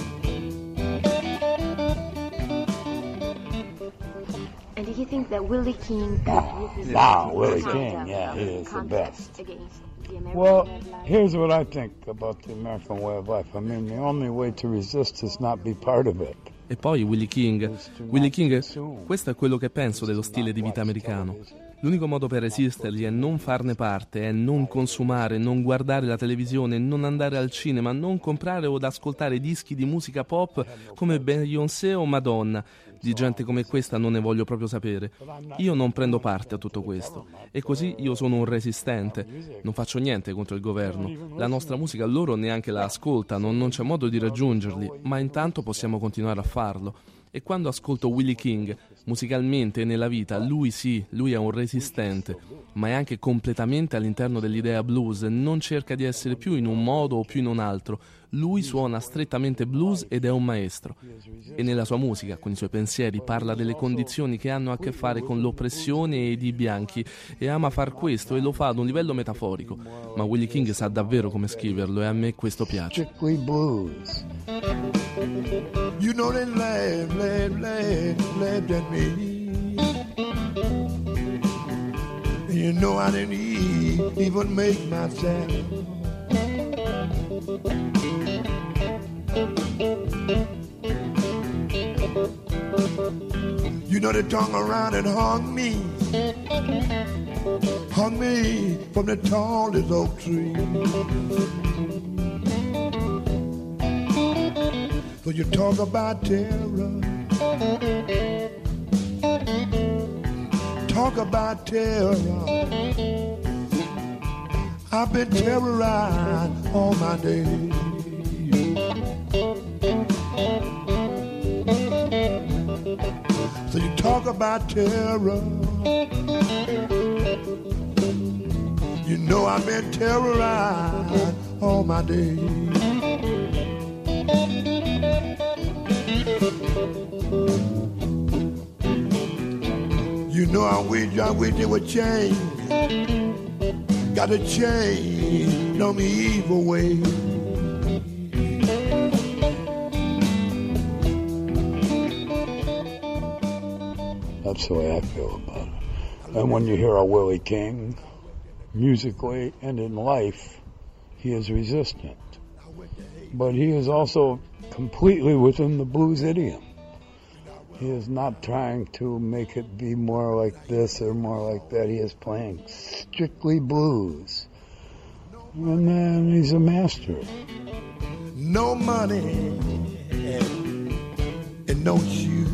And do you think that Willie King represents Now, Willie the King, concept yeah, of he is the contest best. against the American Well, way of life? here's what I think about the American way of life. I mean, the only way to resist is not be part of it. E poi Willie King. Willie King, questo è quello che penso dello stile di vita americano. L'unico modo per resistergli è non farne parte, è non consumare, non guardare la televisione, non andare al cinema, non comprare o ascoltare dischi di musica pop come Beyoncé o Madonna. Di gente come questa non ne voglio proprio sapere. Io non prendo parte a tutto questo. E così io sono un resistente. Non faccio niente contro il governo. La nostra musica loro neanche la ascoltano, non c'è modo di raggiungerli, ma intanto possiamo continuare a farlo. E quando ascolto Willie King, musicalmente e nella vita, lui sì, lui è un resistente, ma è anche completamente all'interno dell'idea blues, non cerca di essere più in un modo o più in un altro. Lui suona strettamente blues ed è un maestro. E nella sua musica, con i suoi pensieri, parla delle condizioni che hanno a che fare con l'oppressione ed i bianchi, e ama far questo e lo fa ad un livello metaforico. Ma Willie King sa davvero come scriverlo e a me questo piace. Strictly blues. You know they laugh, laugh, laugh, laughed at me. And you know I didn't even make myself. You know they turned around and hung me, hung me from the tallest oak tree. So you talk about terror, talk about terror. I've been terrorized all my days. So you talk about terror. You know I've been terrorized all my days. You know I wish, I wish they would change. Got to change on the evil way. That's the way I feel about it. And when you hear a Willie King, musically and in life, he is resistant. But he is also completely within the blues idiom. He is not trying to make it be more like this or more like that. He is playing strictly blues. And then he's a master. No money and no shoes.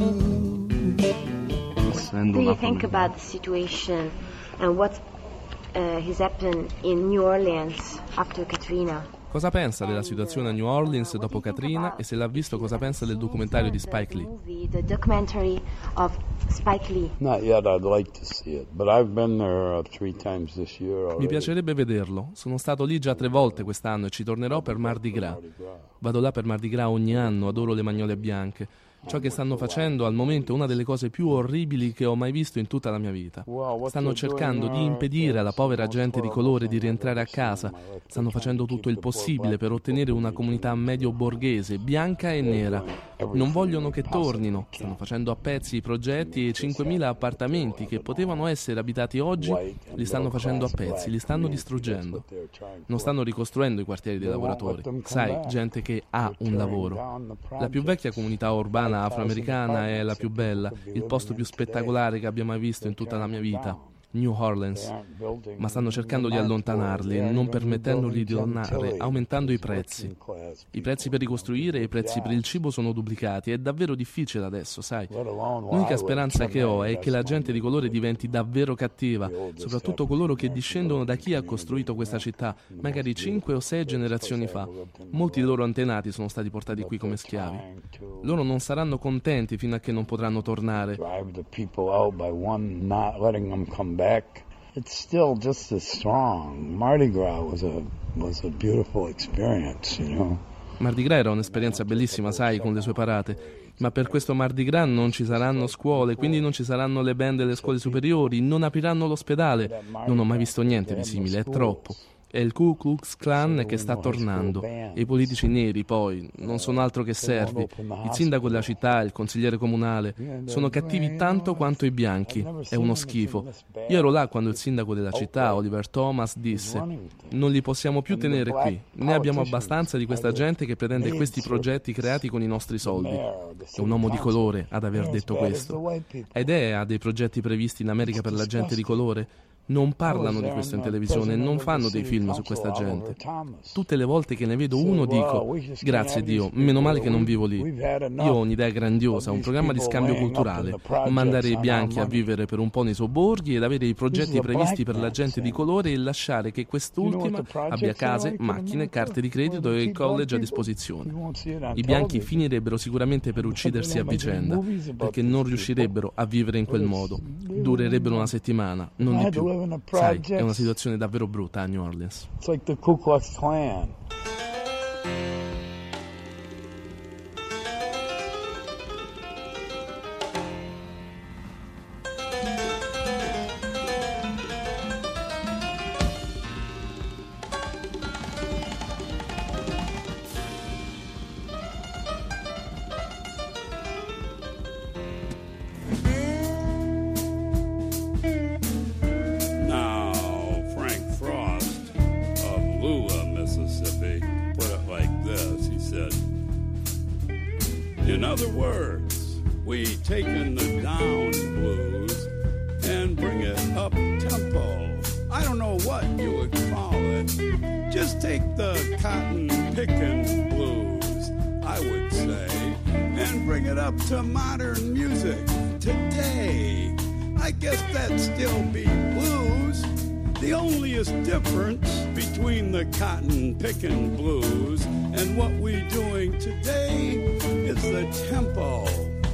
Do you think about the situation and what uh, has happened in New Orleans after Katrina? Cosa pensa della situazione a New Orleans dopo Katrina e se l'ha visto cosa pensa del documentario di Spike Lee? The documentary of Spike Lee. Not yet, I'd like to see it, but I've been there uh, three times this year already. Mi piacerebbe vederlo. Sono stato lì già tre volte quest'anno e ci tornerò per Mardi Gras. Vado là per Mardi Gras ogni anno, adoro le magnole bianche. Ciò che stanno facendo al momento è una delle cose più orribili che ho mai visto in tutta la mia vita. Stanno cercando di impedire alla povera gente di colore di rientrare a casa. Stanno facendo tutto il possibile per ottenere una comunità medio borghese, bianca e nera. Non vogliono che tornino. Stanno facendo a pezzi i progetti e cinquemila appartamenti che potevano essere abitati oggi li stanno facendo a pezzi, li stanno distruggendo. Non stanno ricostruendo i quartieri dei lavoratori. Sai, gente che ha un lavoro. La più vecchia comunità urbana afroamericana è la più bella, il posto più spettacolare che abbia mai visto in tutta la mia vita. New Orleans, ma stanno cercando di allontanarli, non permettendogli di tornare, aumentando i prezzi. I prezzi per ricostruire e i prezzi per il cibo sono duplicati, è davvero difficile adesso, sai. L'unica speranza che ho è che la gente di colore diventi davvero cattiva, soprattutto coloro che discendono da chi ha costruito questa città, magari cinque o sei generazioni fa. Molti loro antenati sono stati portati qui come schiavi. Loro non saranno contenti fino a che non potranno tornare. Back, it's still just as strong. Mardi Gras was a was a beautiful experience, you know. Mardi Gras era un'esperienza bellissima, sai, con le sue parate, ma per questo Mardi Gras non ci saranno scuole, quindi non ci saranno le band delle scuole superiori, non apriranno l'ospedale. Non ho mai visto niente di simile, è troppo. È il Ku Klux Klan che sta tornando e i politici neri poi non sono altro che servi. Il sindaco della città, il consigliere comunale sono cattivi tanto quanto i bianchi, è uno schifo. Io ero là quando il sindaco della città, Oliver Thomas, disse: non li possiamo più tenere qui, ne abbiamo abbastanza di questa gente che pretende questi progetti creati con i nostri soldi. È un uomo di colore ad aver detto questo. Ha idea ha dei progetti previsti in America per la gente di colore? Non parlano di questo in televisione, non fanno dei film su questa gente. Tutte le volte che ne vedo uno dico: grazie Dio, meno male che non vivo lì. Io ho un'idea grandiosa, un programma di scambio culturale, mandare i bianchi a vivere per un po' nei sobborghi ed avere i progetti previsti per la gente di colore e lasciare che quest'ultima abbia case, macchine, carte di credito e il college a disposizione. I bianchi finirebbero sicuramente per uccidersi a vicenda, perché non riuscirebbero a vivere in quel modo. Durerebbero una settimana, non di più. Sai, è una situazione davvero brutta a New Orleans. It's like the Ku Klux Klan. In other words, we've taken the down blues and bring it up tempo. I don't know what you would call it. Just take the cotton picking blues, I would say, and bring it up to modern music today. I guess that'd still be blues. The onlyest difference between the cotton picking blues and what we're doing today is the tempo.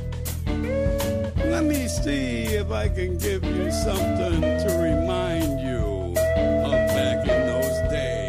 Let me see if I can give you something to remind you of back in those days.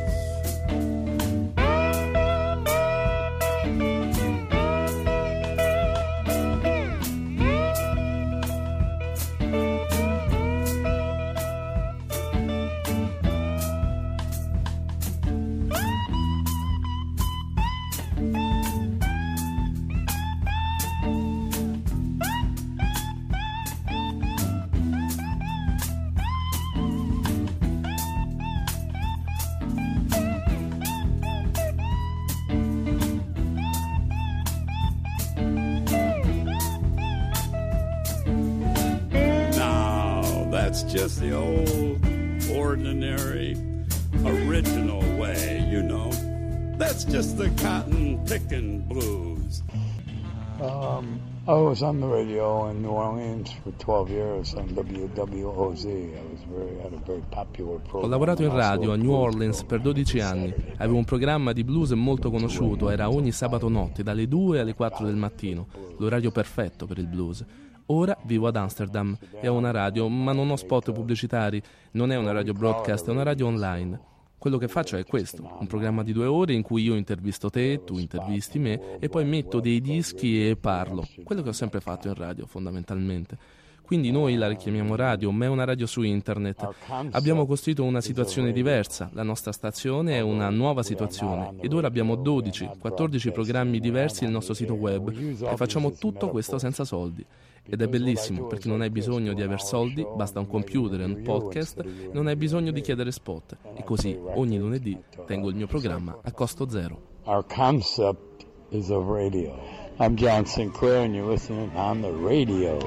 That's just the old, ordinary, original way, you know. That's just the cotton picking blues. Um, I was on the radio in New Orleans for twelve years on W W O Z. I was very, had a very popular program. Ho lavorato in radio a New Orleans per dodici anni. Avevo un programma di blues molto conosciuto, era ogni sabato notte dalle due alle quattro del mattino, l'orario perfetto per il blues. Ora vivo ad Amsterdam e ho una radio, ma non ho spot pubblicitari, non è una radio broadcast, è una radio online. Quello che faccio è questo, un programma di due ore in cui io intervisto te, tu intervisti me e poi metto dei dischi e parlo. Quello che ho sempre fatto in radio, fondamentalmente. Quindi noi la richiamiamo radio, ma è una radio su internet. Abbiamo costruito una situazione diversa, la nostra stazione è una nuova situazione ed ora abbiamo dodici quattordici programmi diversi nel nostro sito web e facciamo tutto questo senza soldi. Ed è bellissimo perché non hai bisogno di aver soldi, basta un computer e un podcast, non hai bisogno di chiedere spot. E così ogni lunedì tengo il mio programma a costo zero. Our concept is of radio. I'm John Sinclair and you're listening on the radio.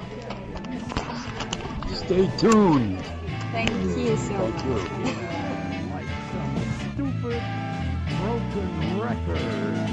Stay tuned. Thank you so Thank you. Like some stupid, broken record.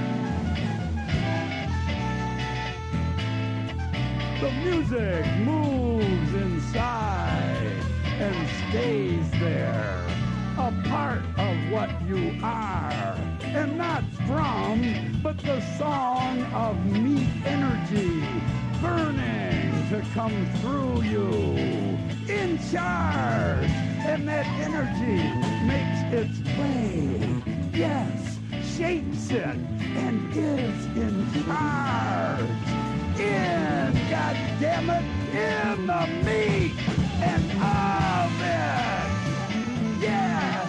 The music moves inside and stays there, a part of what you are, and not from, but the song of meat energy burning to come through you, in charge, and that energy makes its way, yes, shapes it, and is in charge. In, goddammit, in the meat and of it. Yeah.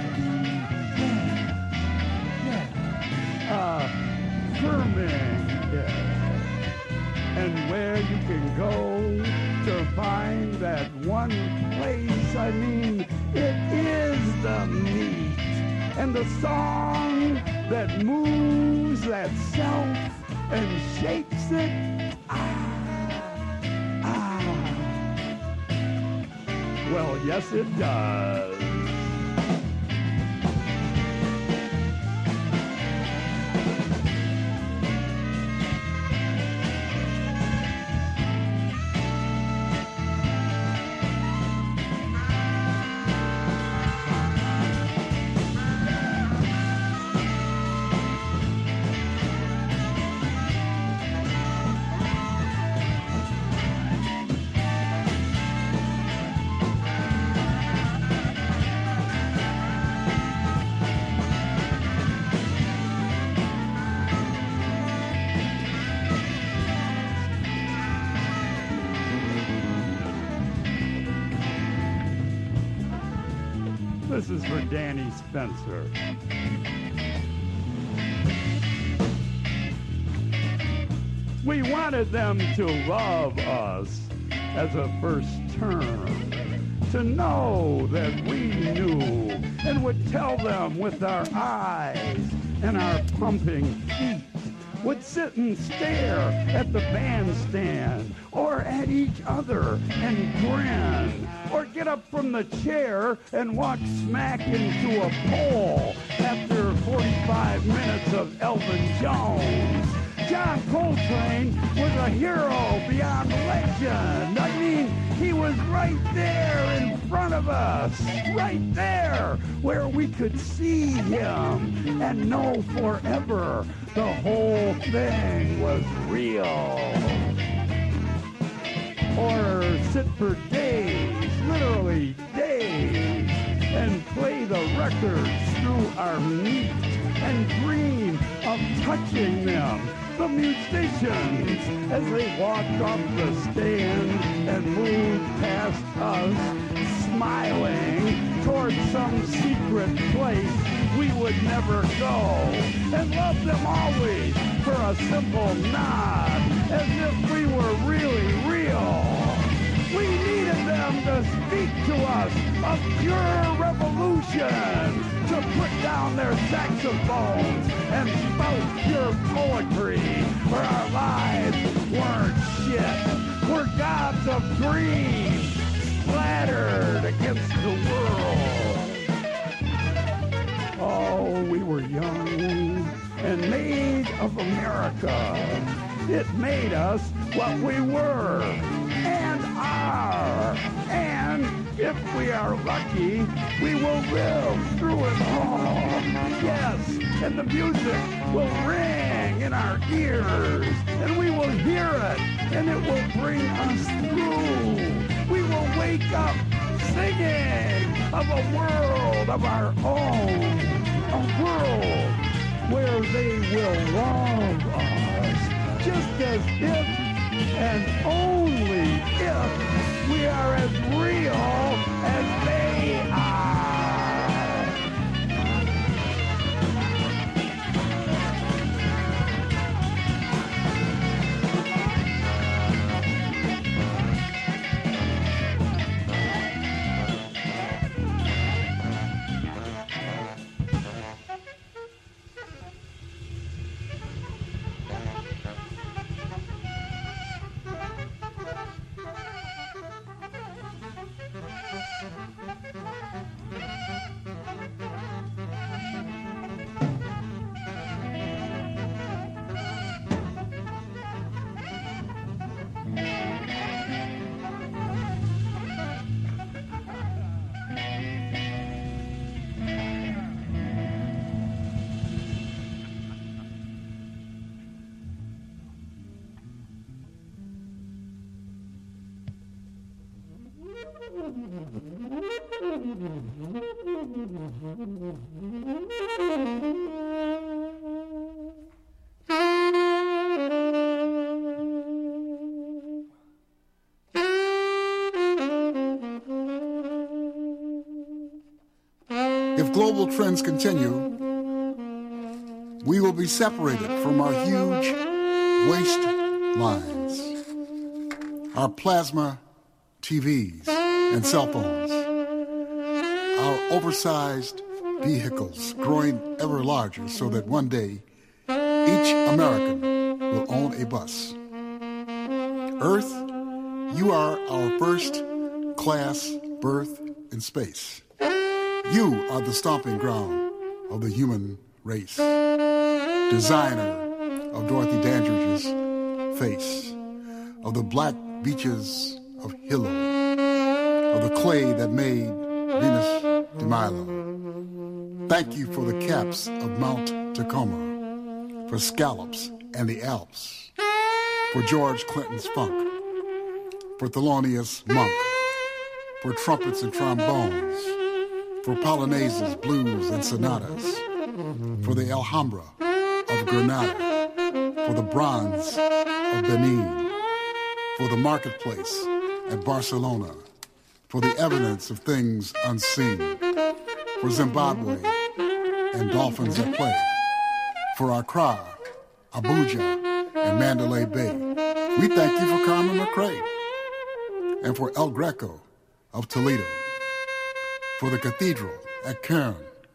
Yeah. Yeah. Uh, firming it. And where you can go to find that one place, I mean, it is the meat. And the song that moves that self and shapes it. Well, yes, it does. This is for Danny Spencer. We wanted them to love us as a first term, to know that we knew and would tell them with our eyes and our pumping feet, would sit and stare at the bandstand or at each other and grin, or get up from the chair and walk smack into a pole after forty-five minutes of Elvin Jones. John Coltrane was a hero beyond legend. I mean, he was right there in front of us, right there where we could see him and know forever the whole thing was real. Or sit for days, literally days, and play the records through our meat and dream of touching them, the musicians, as they walked off the stand and moved past us, smiling towards some secret place we would never go, and loved them always for a simple nod, as if we were really real. We needed them to speak to us of pure revolution, to put down their saxophones and spout pure poetry, where our lives weren't shit. We're gods of green, splattered against the world. Oh, we were young and made of America. It made us what we were and are. And if we are lucky, we will live through it all. Yes, and the music will ring in our ears, and we will hear it, and it will bring us through. We will wake up singing of a world of our own. A world where they will love us just as if and only if we are as real as they are. If global trends continue, we will be separated from our huge waste lines, our plasma T Vs and cell phones, our oversized vehicles growing ever larger so that one day each American will own a bus. Earth, you are our first class birth in space. You are the stomping ground of the human race, designer of Dorothy Dandridge's face, of the black beaches of Hilo, of the clay that made Venus de Milo. Thank you for the caps of Mount Tacoma, for scallops and the Alps, for George Clinton's funk, for Thelonious Monk, for trumpets and trombones, for Polonaises, blues, and sonatas, for the Alhambra of Granada, for the bronze of Benin, for the marketplace at Barcelona, for the evidence of things unseen, for Zimbabwe and dolphins at play, for Accra, Abuja, and Mandalay Bay. We thank you for Carmen McRae, and for El Greco of Toledo, for the cathedral at Cairn,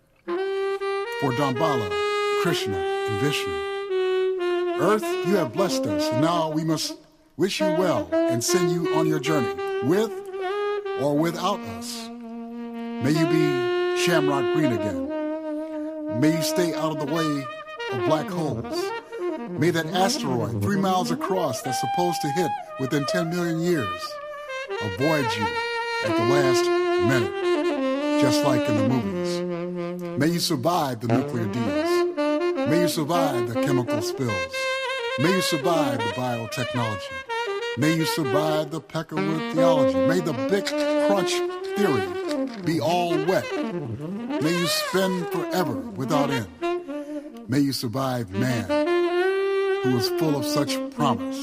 for Dambala, Krishna, and Vishnu. Earth, you have blessed us, and now we must wish you well and send you on your journey, with or without us. May you be shamrock green again. May you stay out of the way of black holes. May that asteroid three miles across that's supposed to hit within ten million years avoid you at the last minute, just like in the movies. May you survive the nuclear deals. May you survive the chemical spills. May you survive the biotechnology. May you survive the Peckerwood theology. May the Big Crunch theory be all wet. May you spin forever without end. May you survive man, who is full of such promise.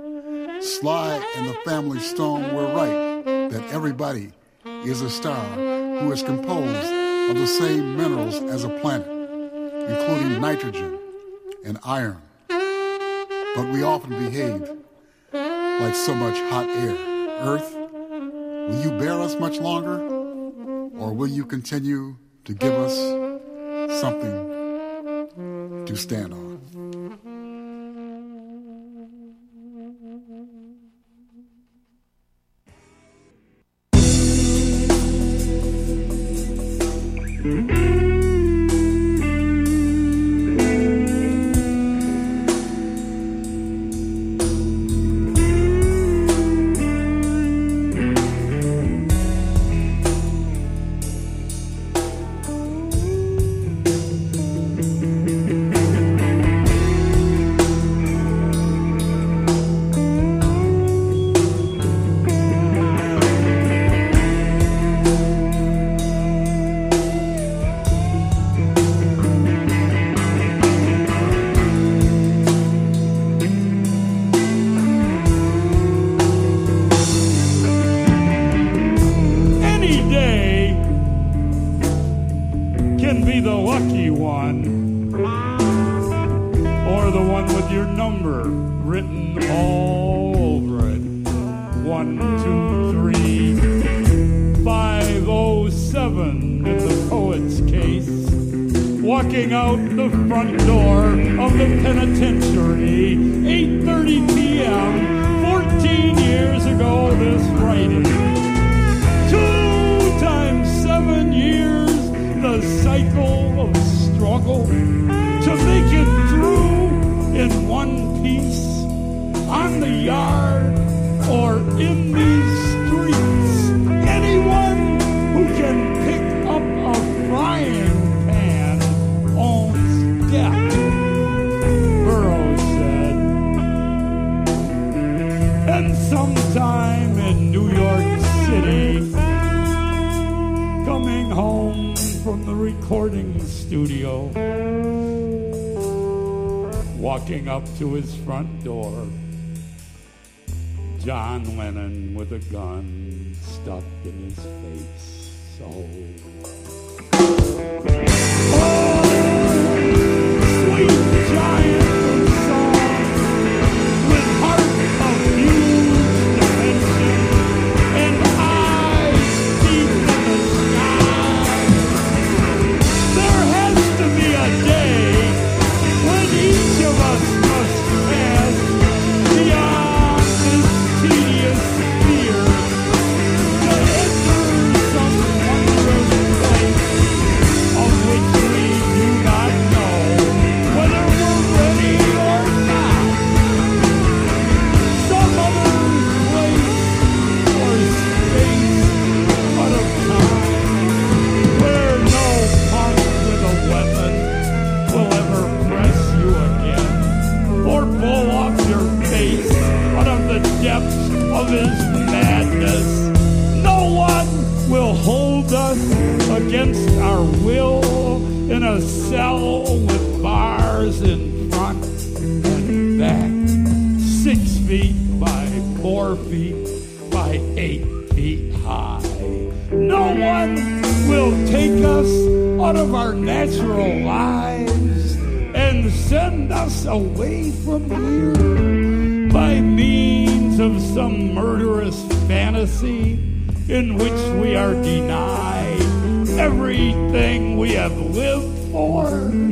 Sly and the Family Stone were right that everybody is a star who is composed of the same minerals as a planet, including nitrogen and iron. But we often behave like so much hot air. Earth, will you bear us much longer? Or will you continue to give us something to stand on? can be the lucky one, or the one with your number written all over it. One, two, three, five oh seven in the poet's case. Walking out the front door of the penitentiary, eight thirty p.m., fourteen years ago this Friday. Two times seven years, the cycle of struggle to make it through in one piece, on the yard or in these streets. Anyone who can pick up a frying pan owns death, Burroughs said. And sometime in New York City, coming home from the recording studio, walking up to his front door, John Lennon with a gun stuck in his face. So, oh, sweet giant of song, with heart of huge dimension and eyes deep in the sky. There has to be a day when each of us must pass beyond this tedious fear to enter some wondrous place of which we do not know whether we're ready or not. Some other place or space out of time where no punk with a weapon will ever press you again or pull off your face out of the depths of his madness. No one will hold us against our will in a cell with bars in front and back, six feet by four feet by eight feet high. No one will take us out of our natural lives and send us away from here by means of some murderous fantasy in which we are denied everything we have lived for.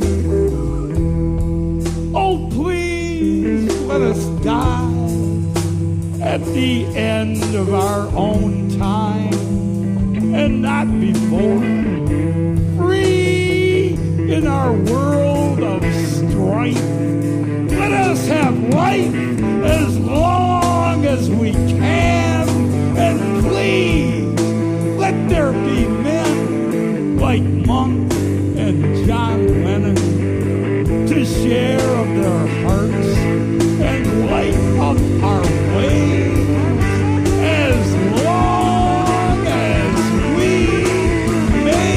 Oh, please let us die at the end of our own time and not before. Free in our world of strife. Let us have life as long as we can, and please let there be men like Monk and John Lennon to share of their hearts and light up our ways as long as we may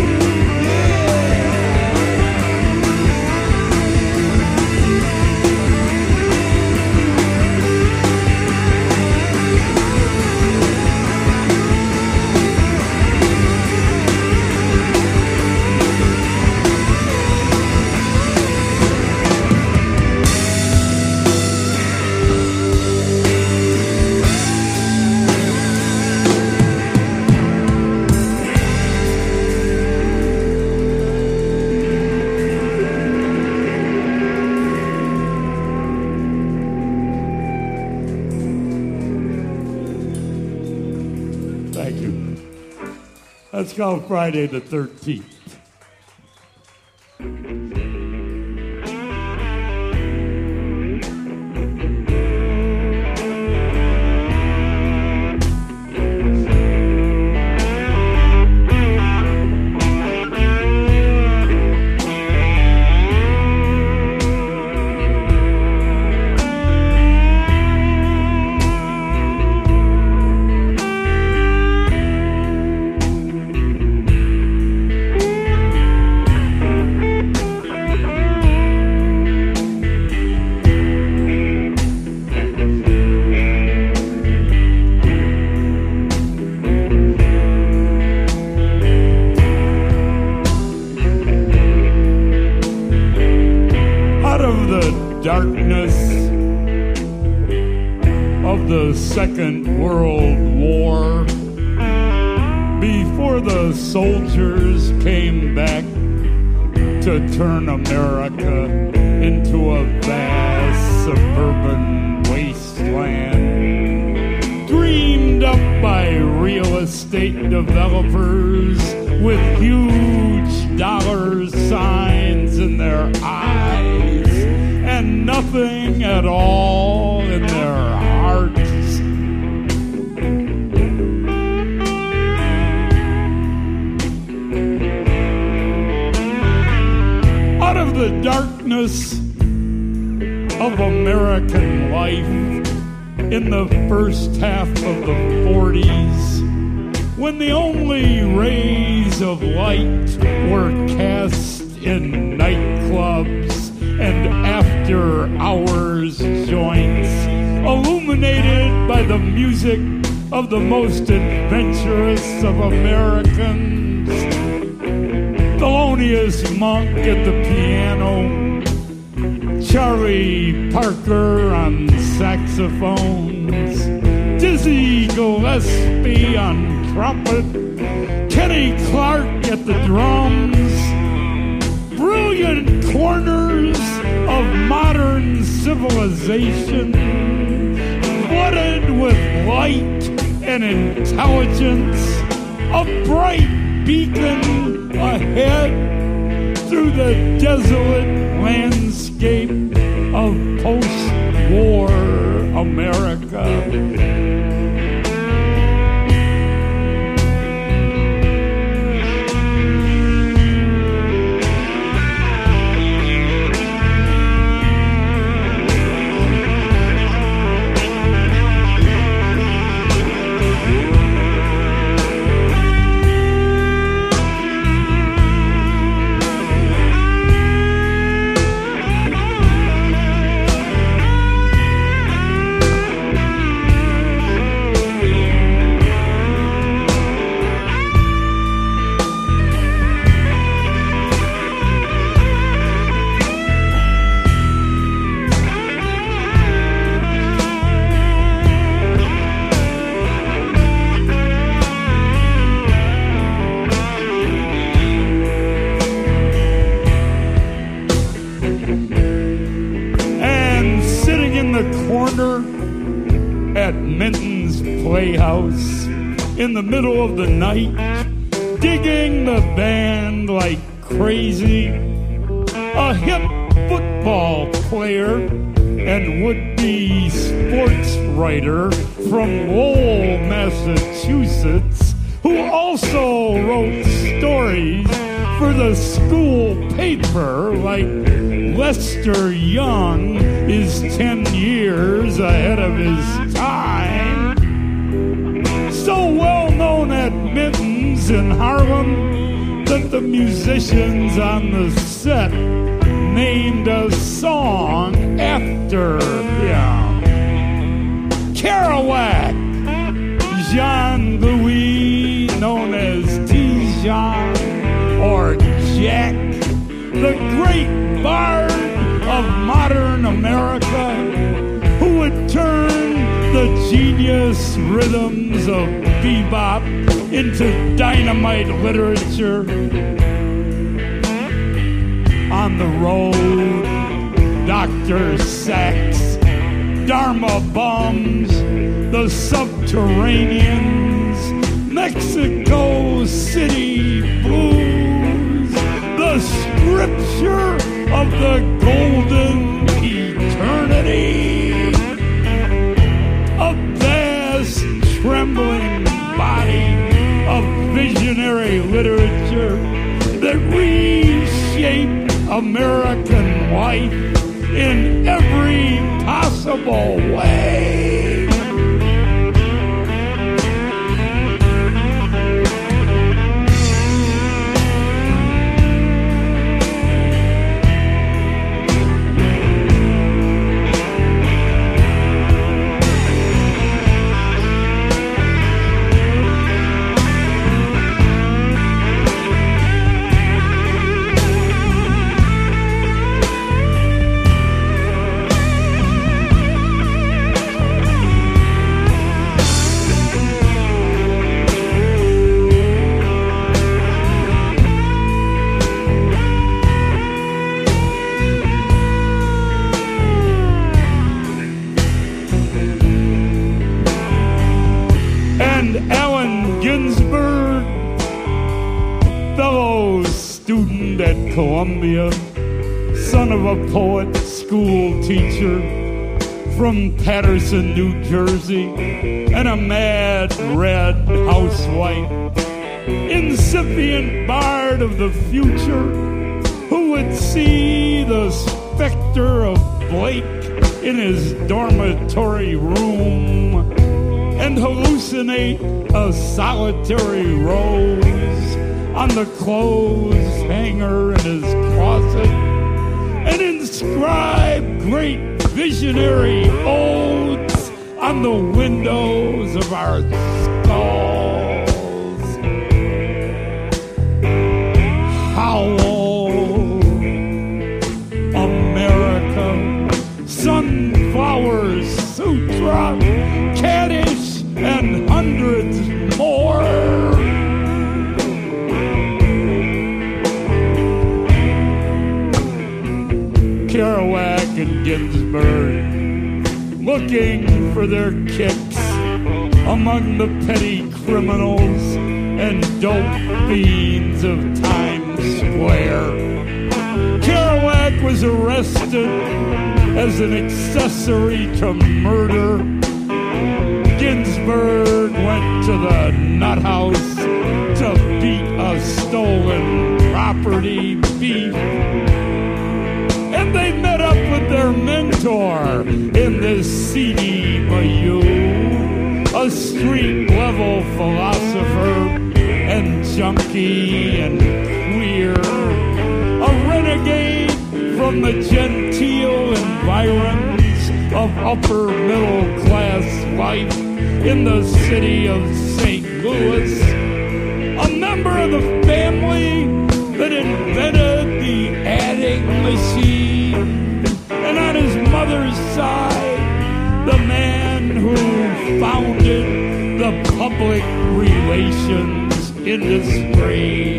Let's go Friday the thirteenth. darkness of the Second World War, before the soldiers came back to turn America into a vast suburban wasteland, dreamed up by real estate developers with huge dollar signs in their eyes and nothing at all in their hearts. Out of the darkness of American life in the first half of the forties, when the only rays of light were cast in nightclubs and after-hours joints, illuminated by the music of the most adventurous of Americans, Thelonious Monk at the piano, Charlie Parker on saxophones, Dizzy Gillespie on trumpet, Kenny Clark at the drums, brilliant corners of modern civilization, flooded with light and intelligence, a bright beacon ahead through the desolate landscape of post-war America. At Minton's Playhouse in the middle of the night, digging the band like crazy, a hip football player and would-be sports writer from Lowell, Massachusetts, who also wrote stories for the school paper like Lester Young is ten years ahead of his time. So well known at Minton's in Harlem that the musicians on the set named a song after him. Kerouac, Jean-Louis, known as T-Jean or Jack, the great bard of modern America, who would turn the genius rhythms of bebop into dynamite literature. On the road, Doctor Sax, Dharma Bums, the Subterraneans, Mexico City Blues, the scripture of the golden eternity, a vast trembling body of visionary literature that reshaped American life in every possible way. Columbia, son of a poet, school teacher from Patterson, New Jersey, and a mad red housewife, incipient bard of the future, who would see the specter of Blake in his dormitory room and hallucinate a solitary rose on the clothes hanger in his closet and inscribe great visionary odes on the windows of our skulls. Howl, America, Sunflowers, Sutra, Kaddish, and hundreds more. Kerouac and Ginsberg, looking for their kicks among the petty criminals and dope fiends of Times Square. Kerouac was arrested as an accessory to murder. Ginsberg went to the nut house to beat a stolen property beef. And they met up with their mentor in this seedy milieu, a street-level philosopher and junkie and queer, a renegade from the genteel environs of upper-middle-class life in the city of Saint Louis, a member of the family that invented the adding machine, and on his mother's side, the man who founded the public relations industry.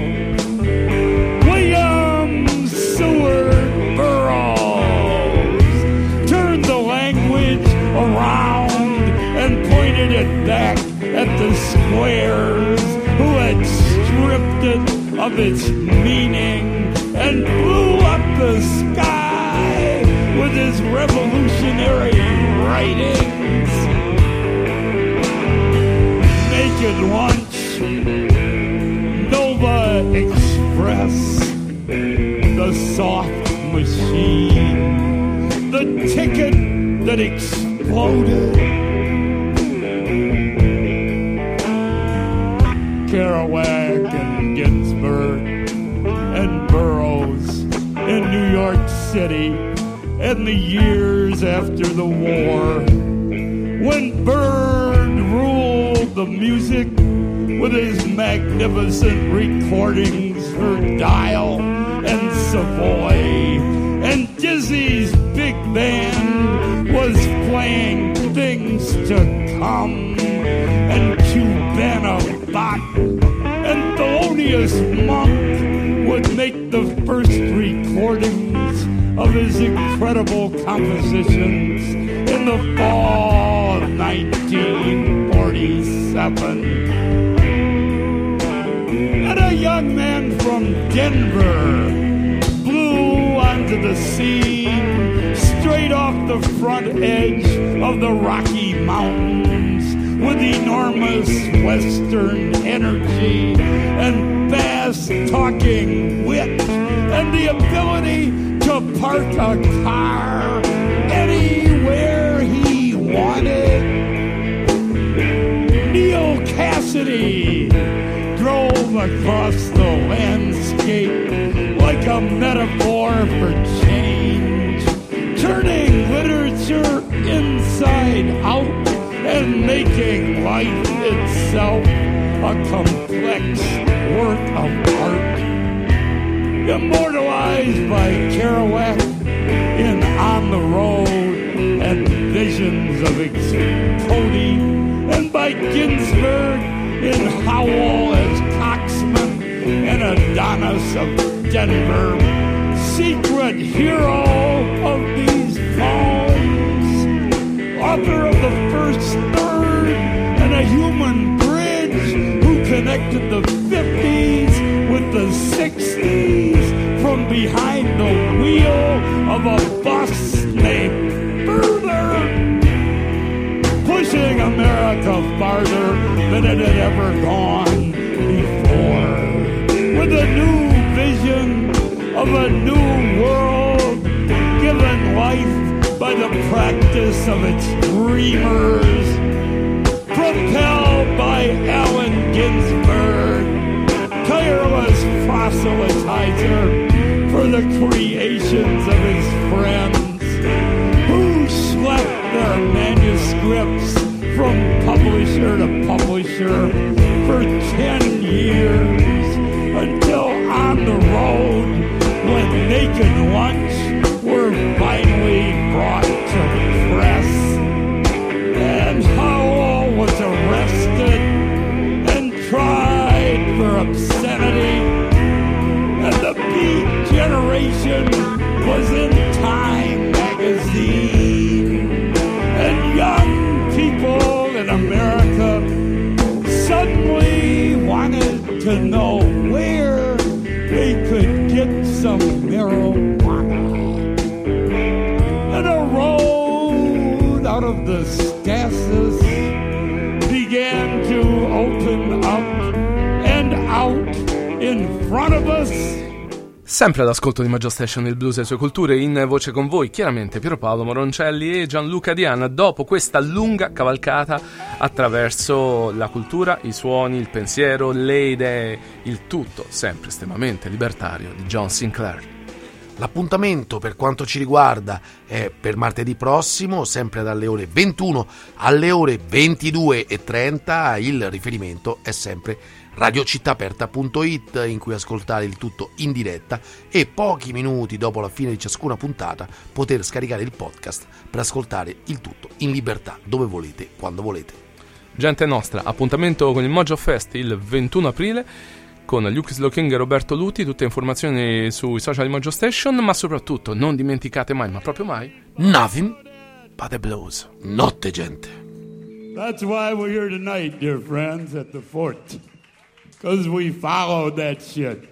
William Seward Burroughs turned the language around and pointed it back at the squares who had stripped it of its meaning and blew up the sky with his revolutionary writings. Naked Lunch, Nova Express, The Soft Machine, The Ticket That Exploded. Kerouac and Ginsberg and Burroughs in New York City in the years after the war, when Bird ruled the music with his magnificent recordings for Dial and Savoy, and Dizzy's big band was playing Things to Come and Cubana Bach, and Thelonious Monk would make the first recordings of his incredible compositions in the fall of nineteen forty-seven. And a young man from Denver blew onto the scene straight off the front edge of the Rocky Mountains with enormous Western energy and fast-talking wit and the ability to park a car anywhere he wanted. Neil Cassidy drove across the landscape like a metaphor for change, turning literature inside out and making life itself a complex work of art. Immortalized by Kerouac in On the Road and Visions of Exploding, and by Ginsberg in Howl as Coxman and Adonis of Denver, secret hero of these poems, author of the first third and a human bridge who connected the fifties with the sixties from behind the wheel of a bus named Further, pushing America farther than it had ever gone before, with a new vision of a new world given life by the practice of its dreamers, propelled by Allen Ginsberg, tireless proselytizer for the creations of his friends, who schlepped their manuscripts from publisher to publisher for ten years until on the road, when Naked Lunch were finally brought to press, and Howell was arrested and tried for obscenity, and the Beat Generation was in Time magazine, and young people in America suddenly wanted to know where they could get some marijuana. And a road out of the stasis began to open up and out in front of us. Sempre all'ascolto di Mojo Station, il blues e le sue culture, in voce con voi chiaramente Piero Paolo Moroncelli e Gianluca Diana, dopo questa lunga cavalcata attraverso la cultura, i suoni, il pensiero, le idee, il tutto sempre estremamente libertario di John Sinclair. L'appuntamento per quanto ci riguarda è per martedì prossimo, sempre dalle ore ventuno alle ore ventidue e trenta. Il riferimento è sempre radio città aperta punto it, in cui ascoltare il tutto in diretta e pochi minuti dopo la fine di ciascuna puntata poter scaricare il podcast per ascoltare il tutto in libertà, dove volete, quando volete. Gente nostra, appuntamento con il Mojo Fest il ventuno aprile con Luke Slocking e Roberto Luti, tutte informazioni sui social di Mojo Station, ma soprattutto non dimenticate mai, ma proprio mai, nothing but the blues. Notte, gente. That's why we're here tonight, dear friends, at the fort. Because we followed that shit.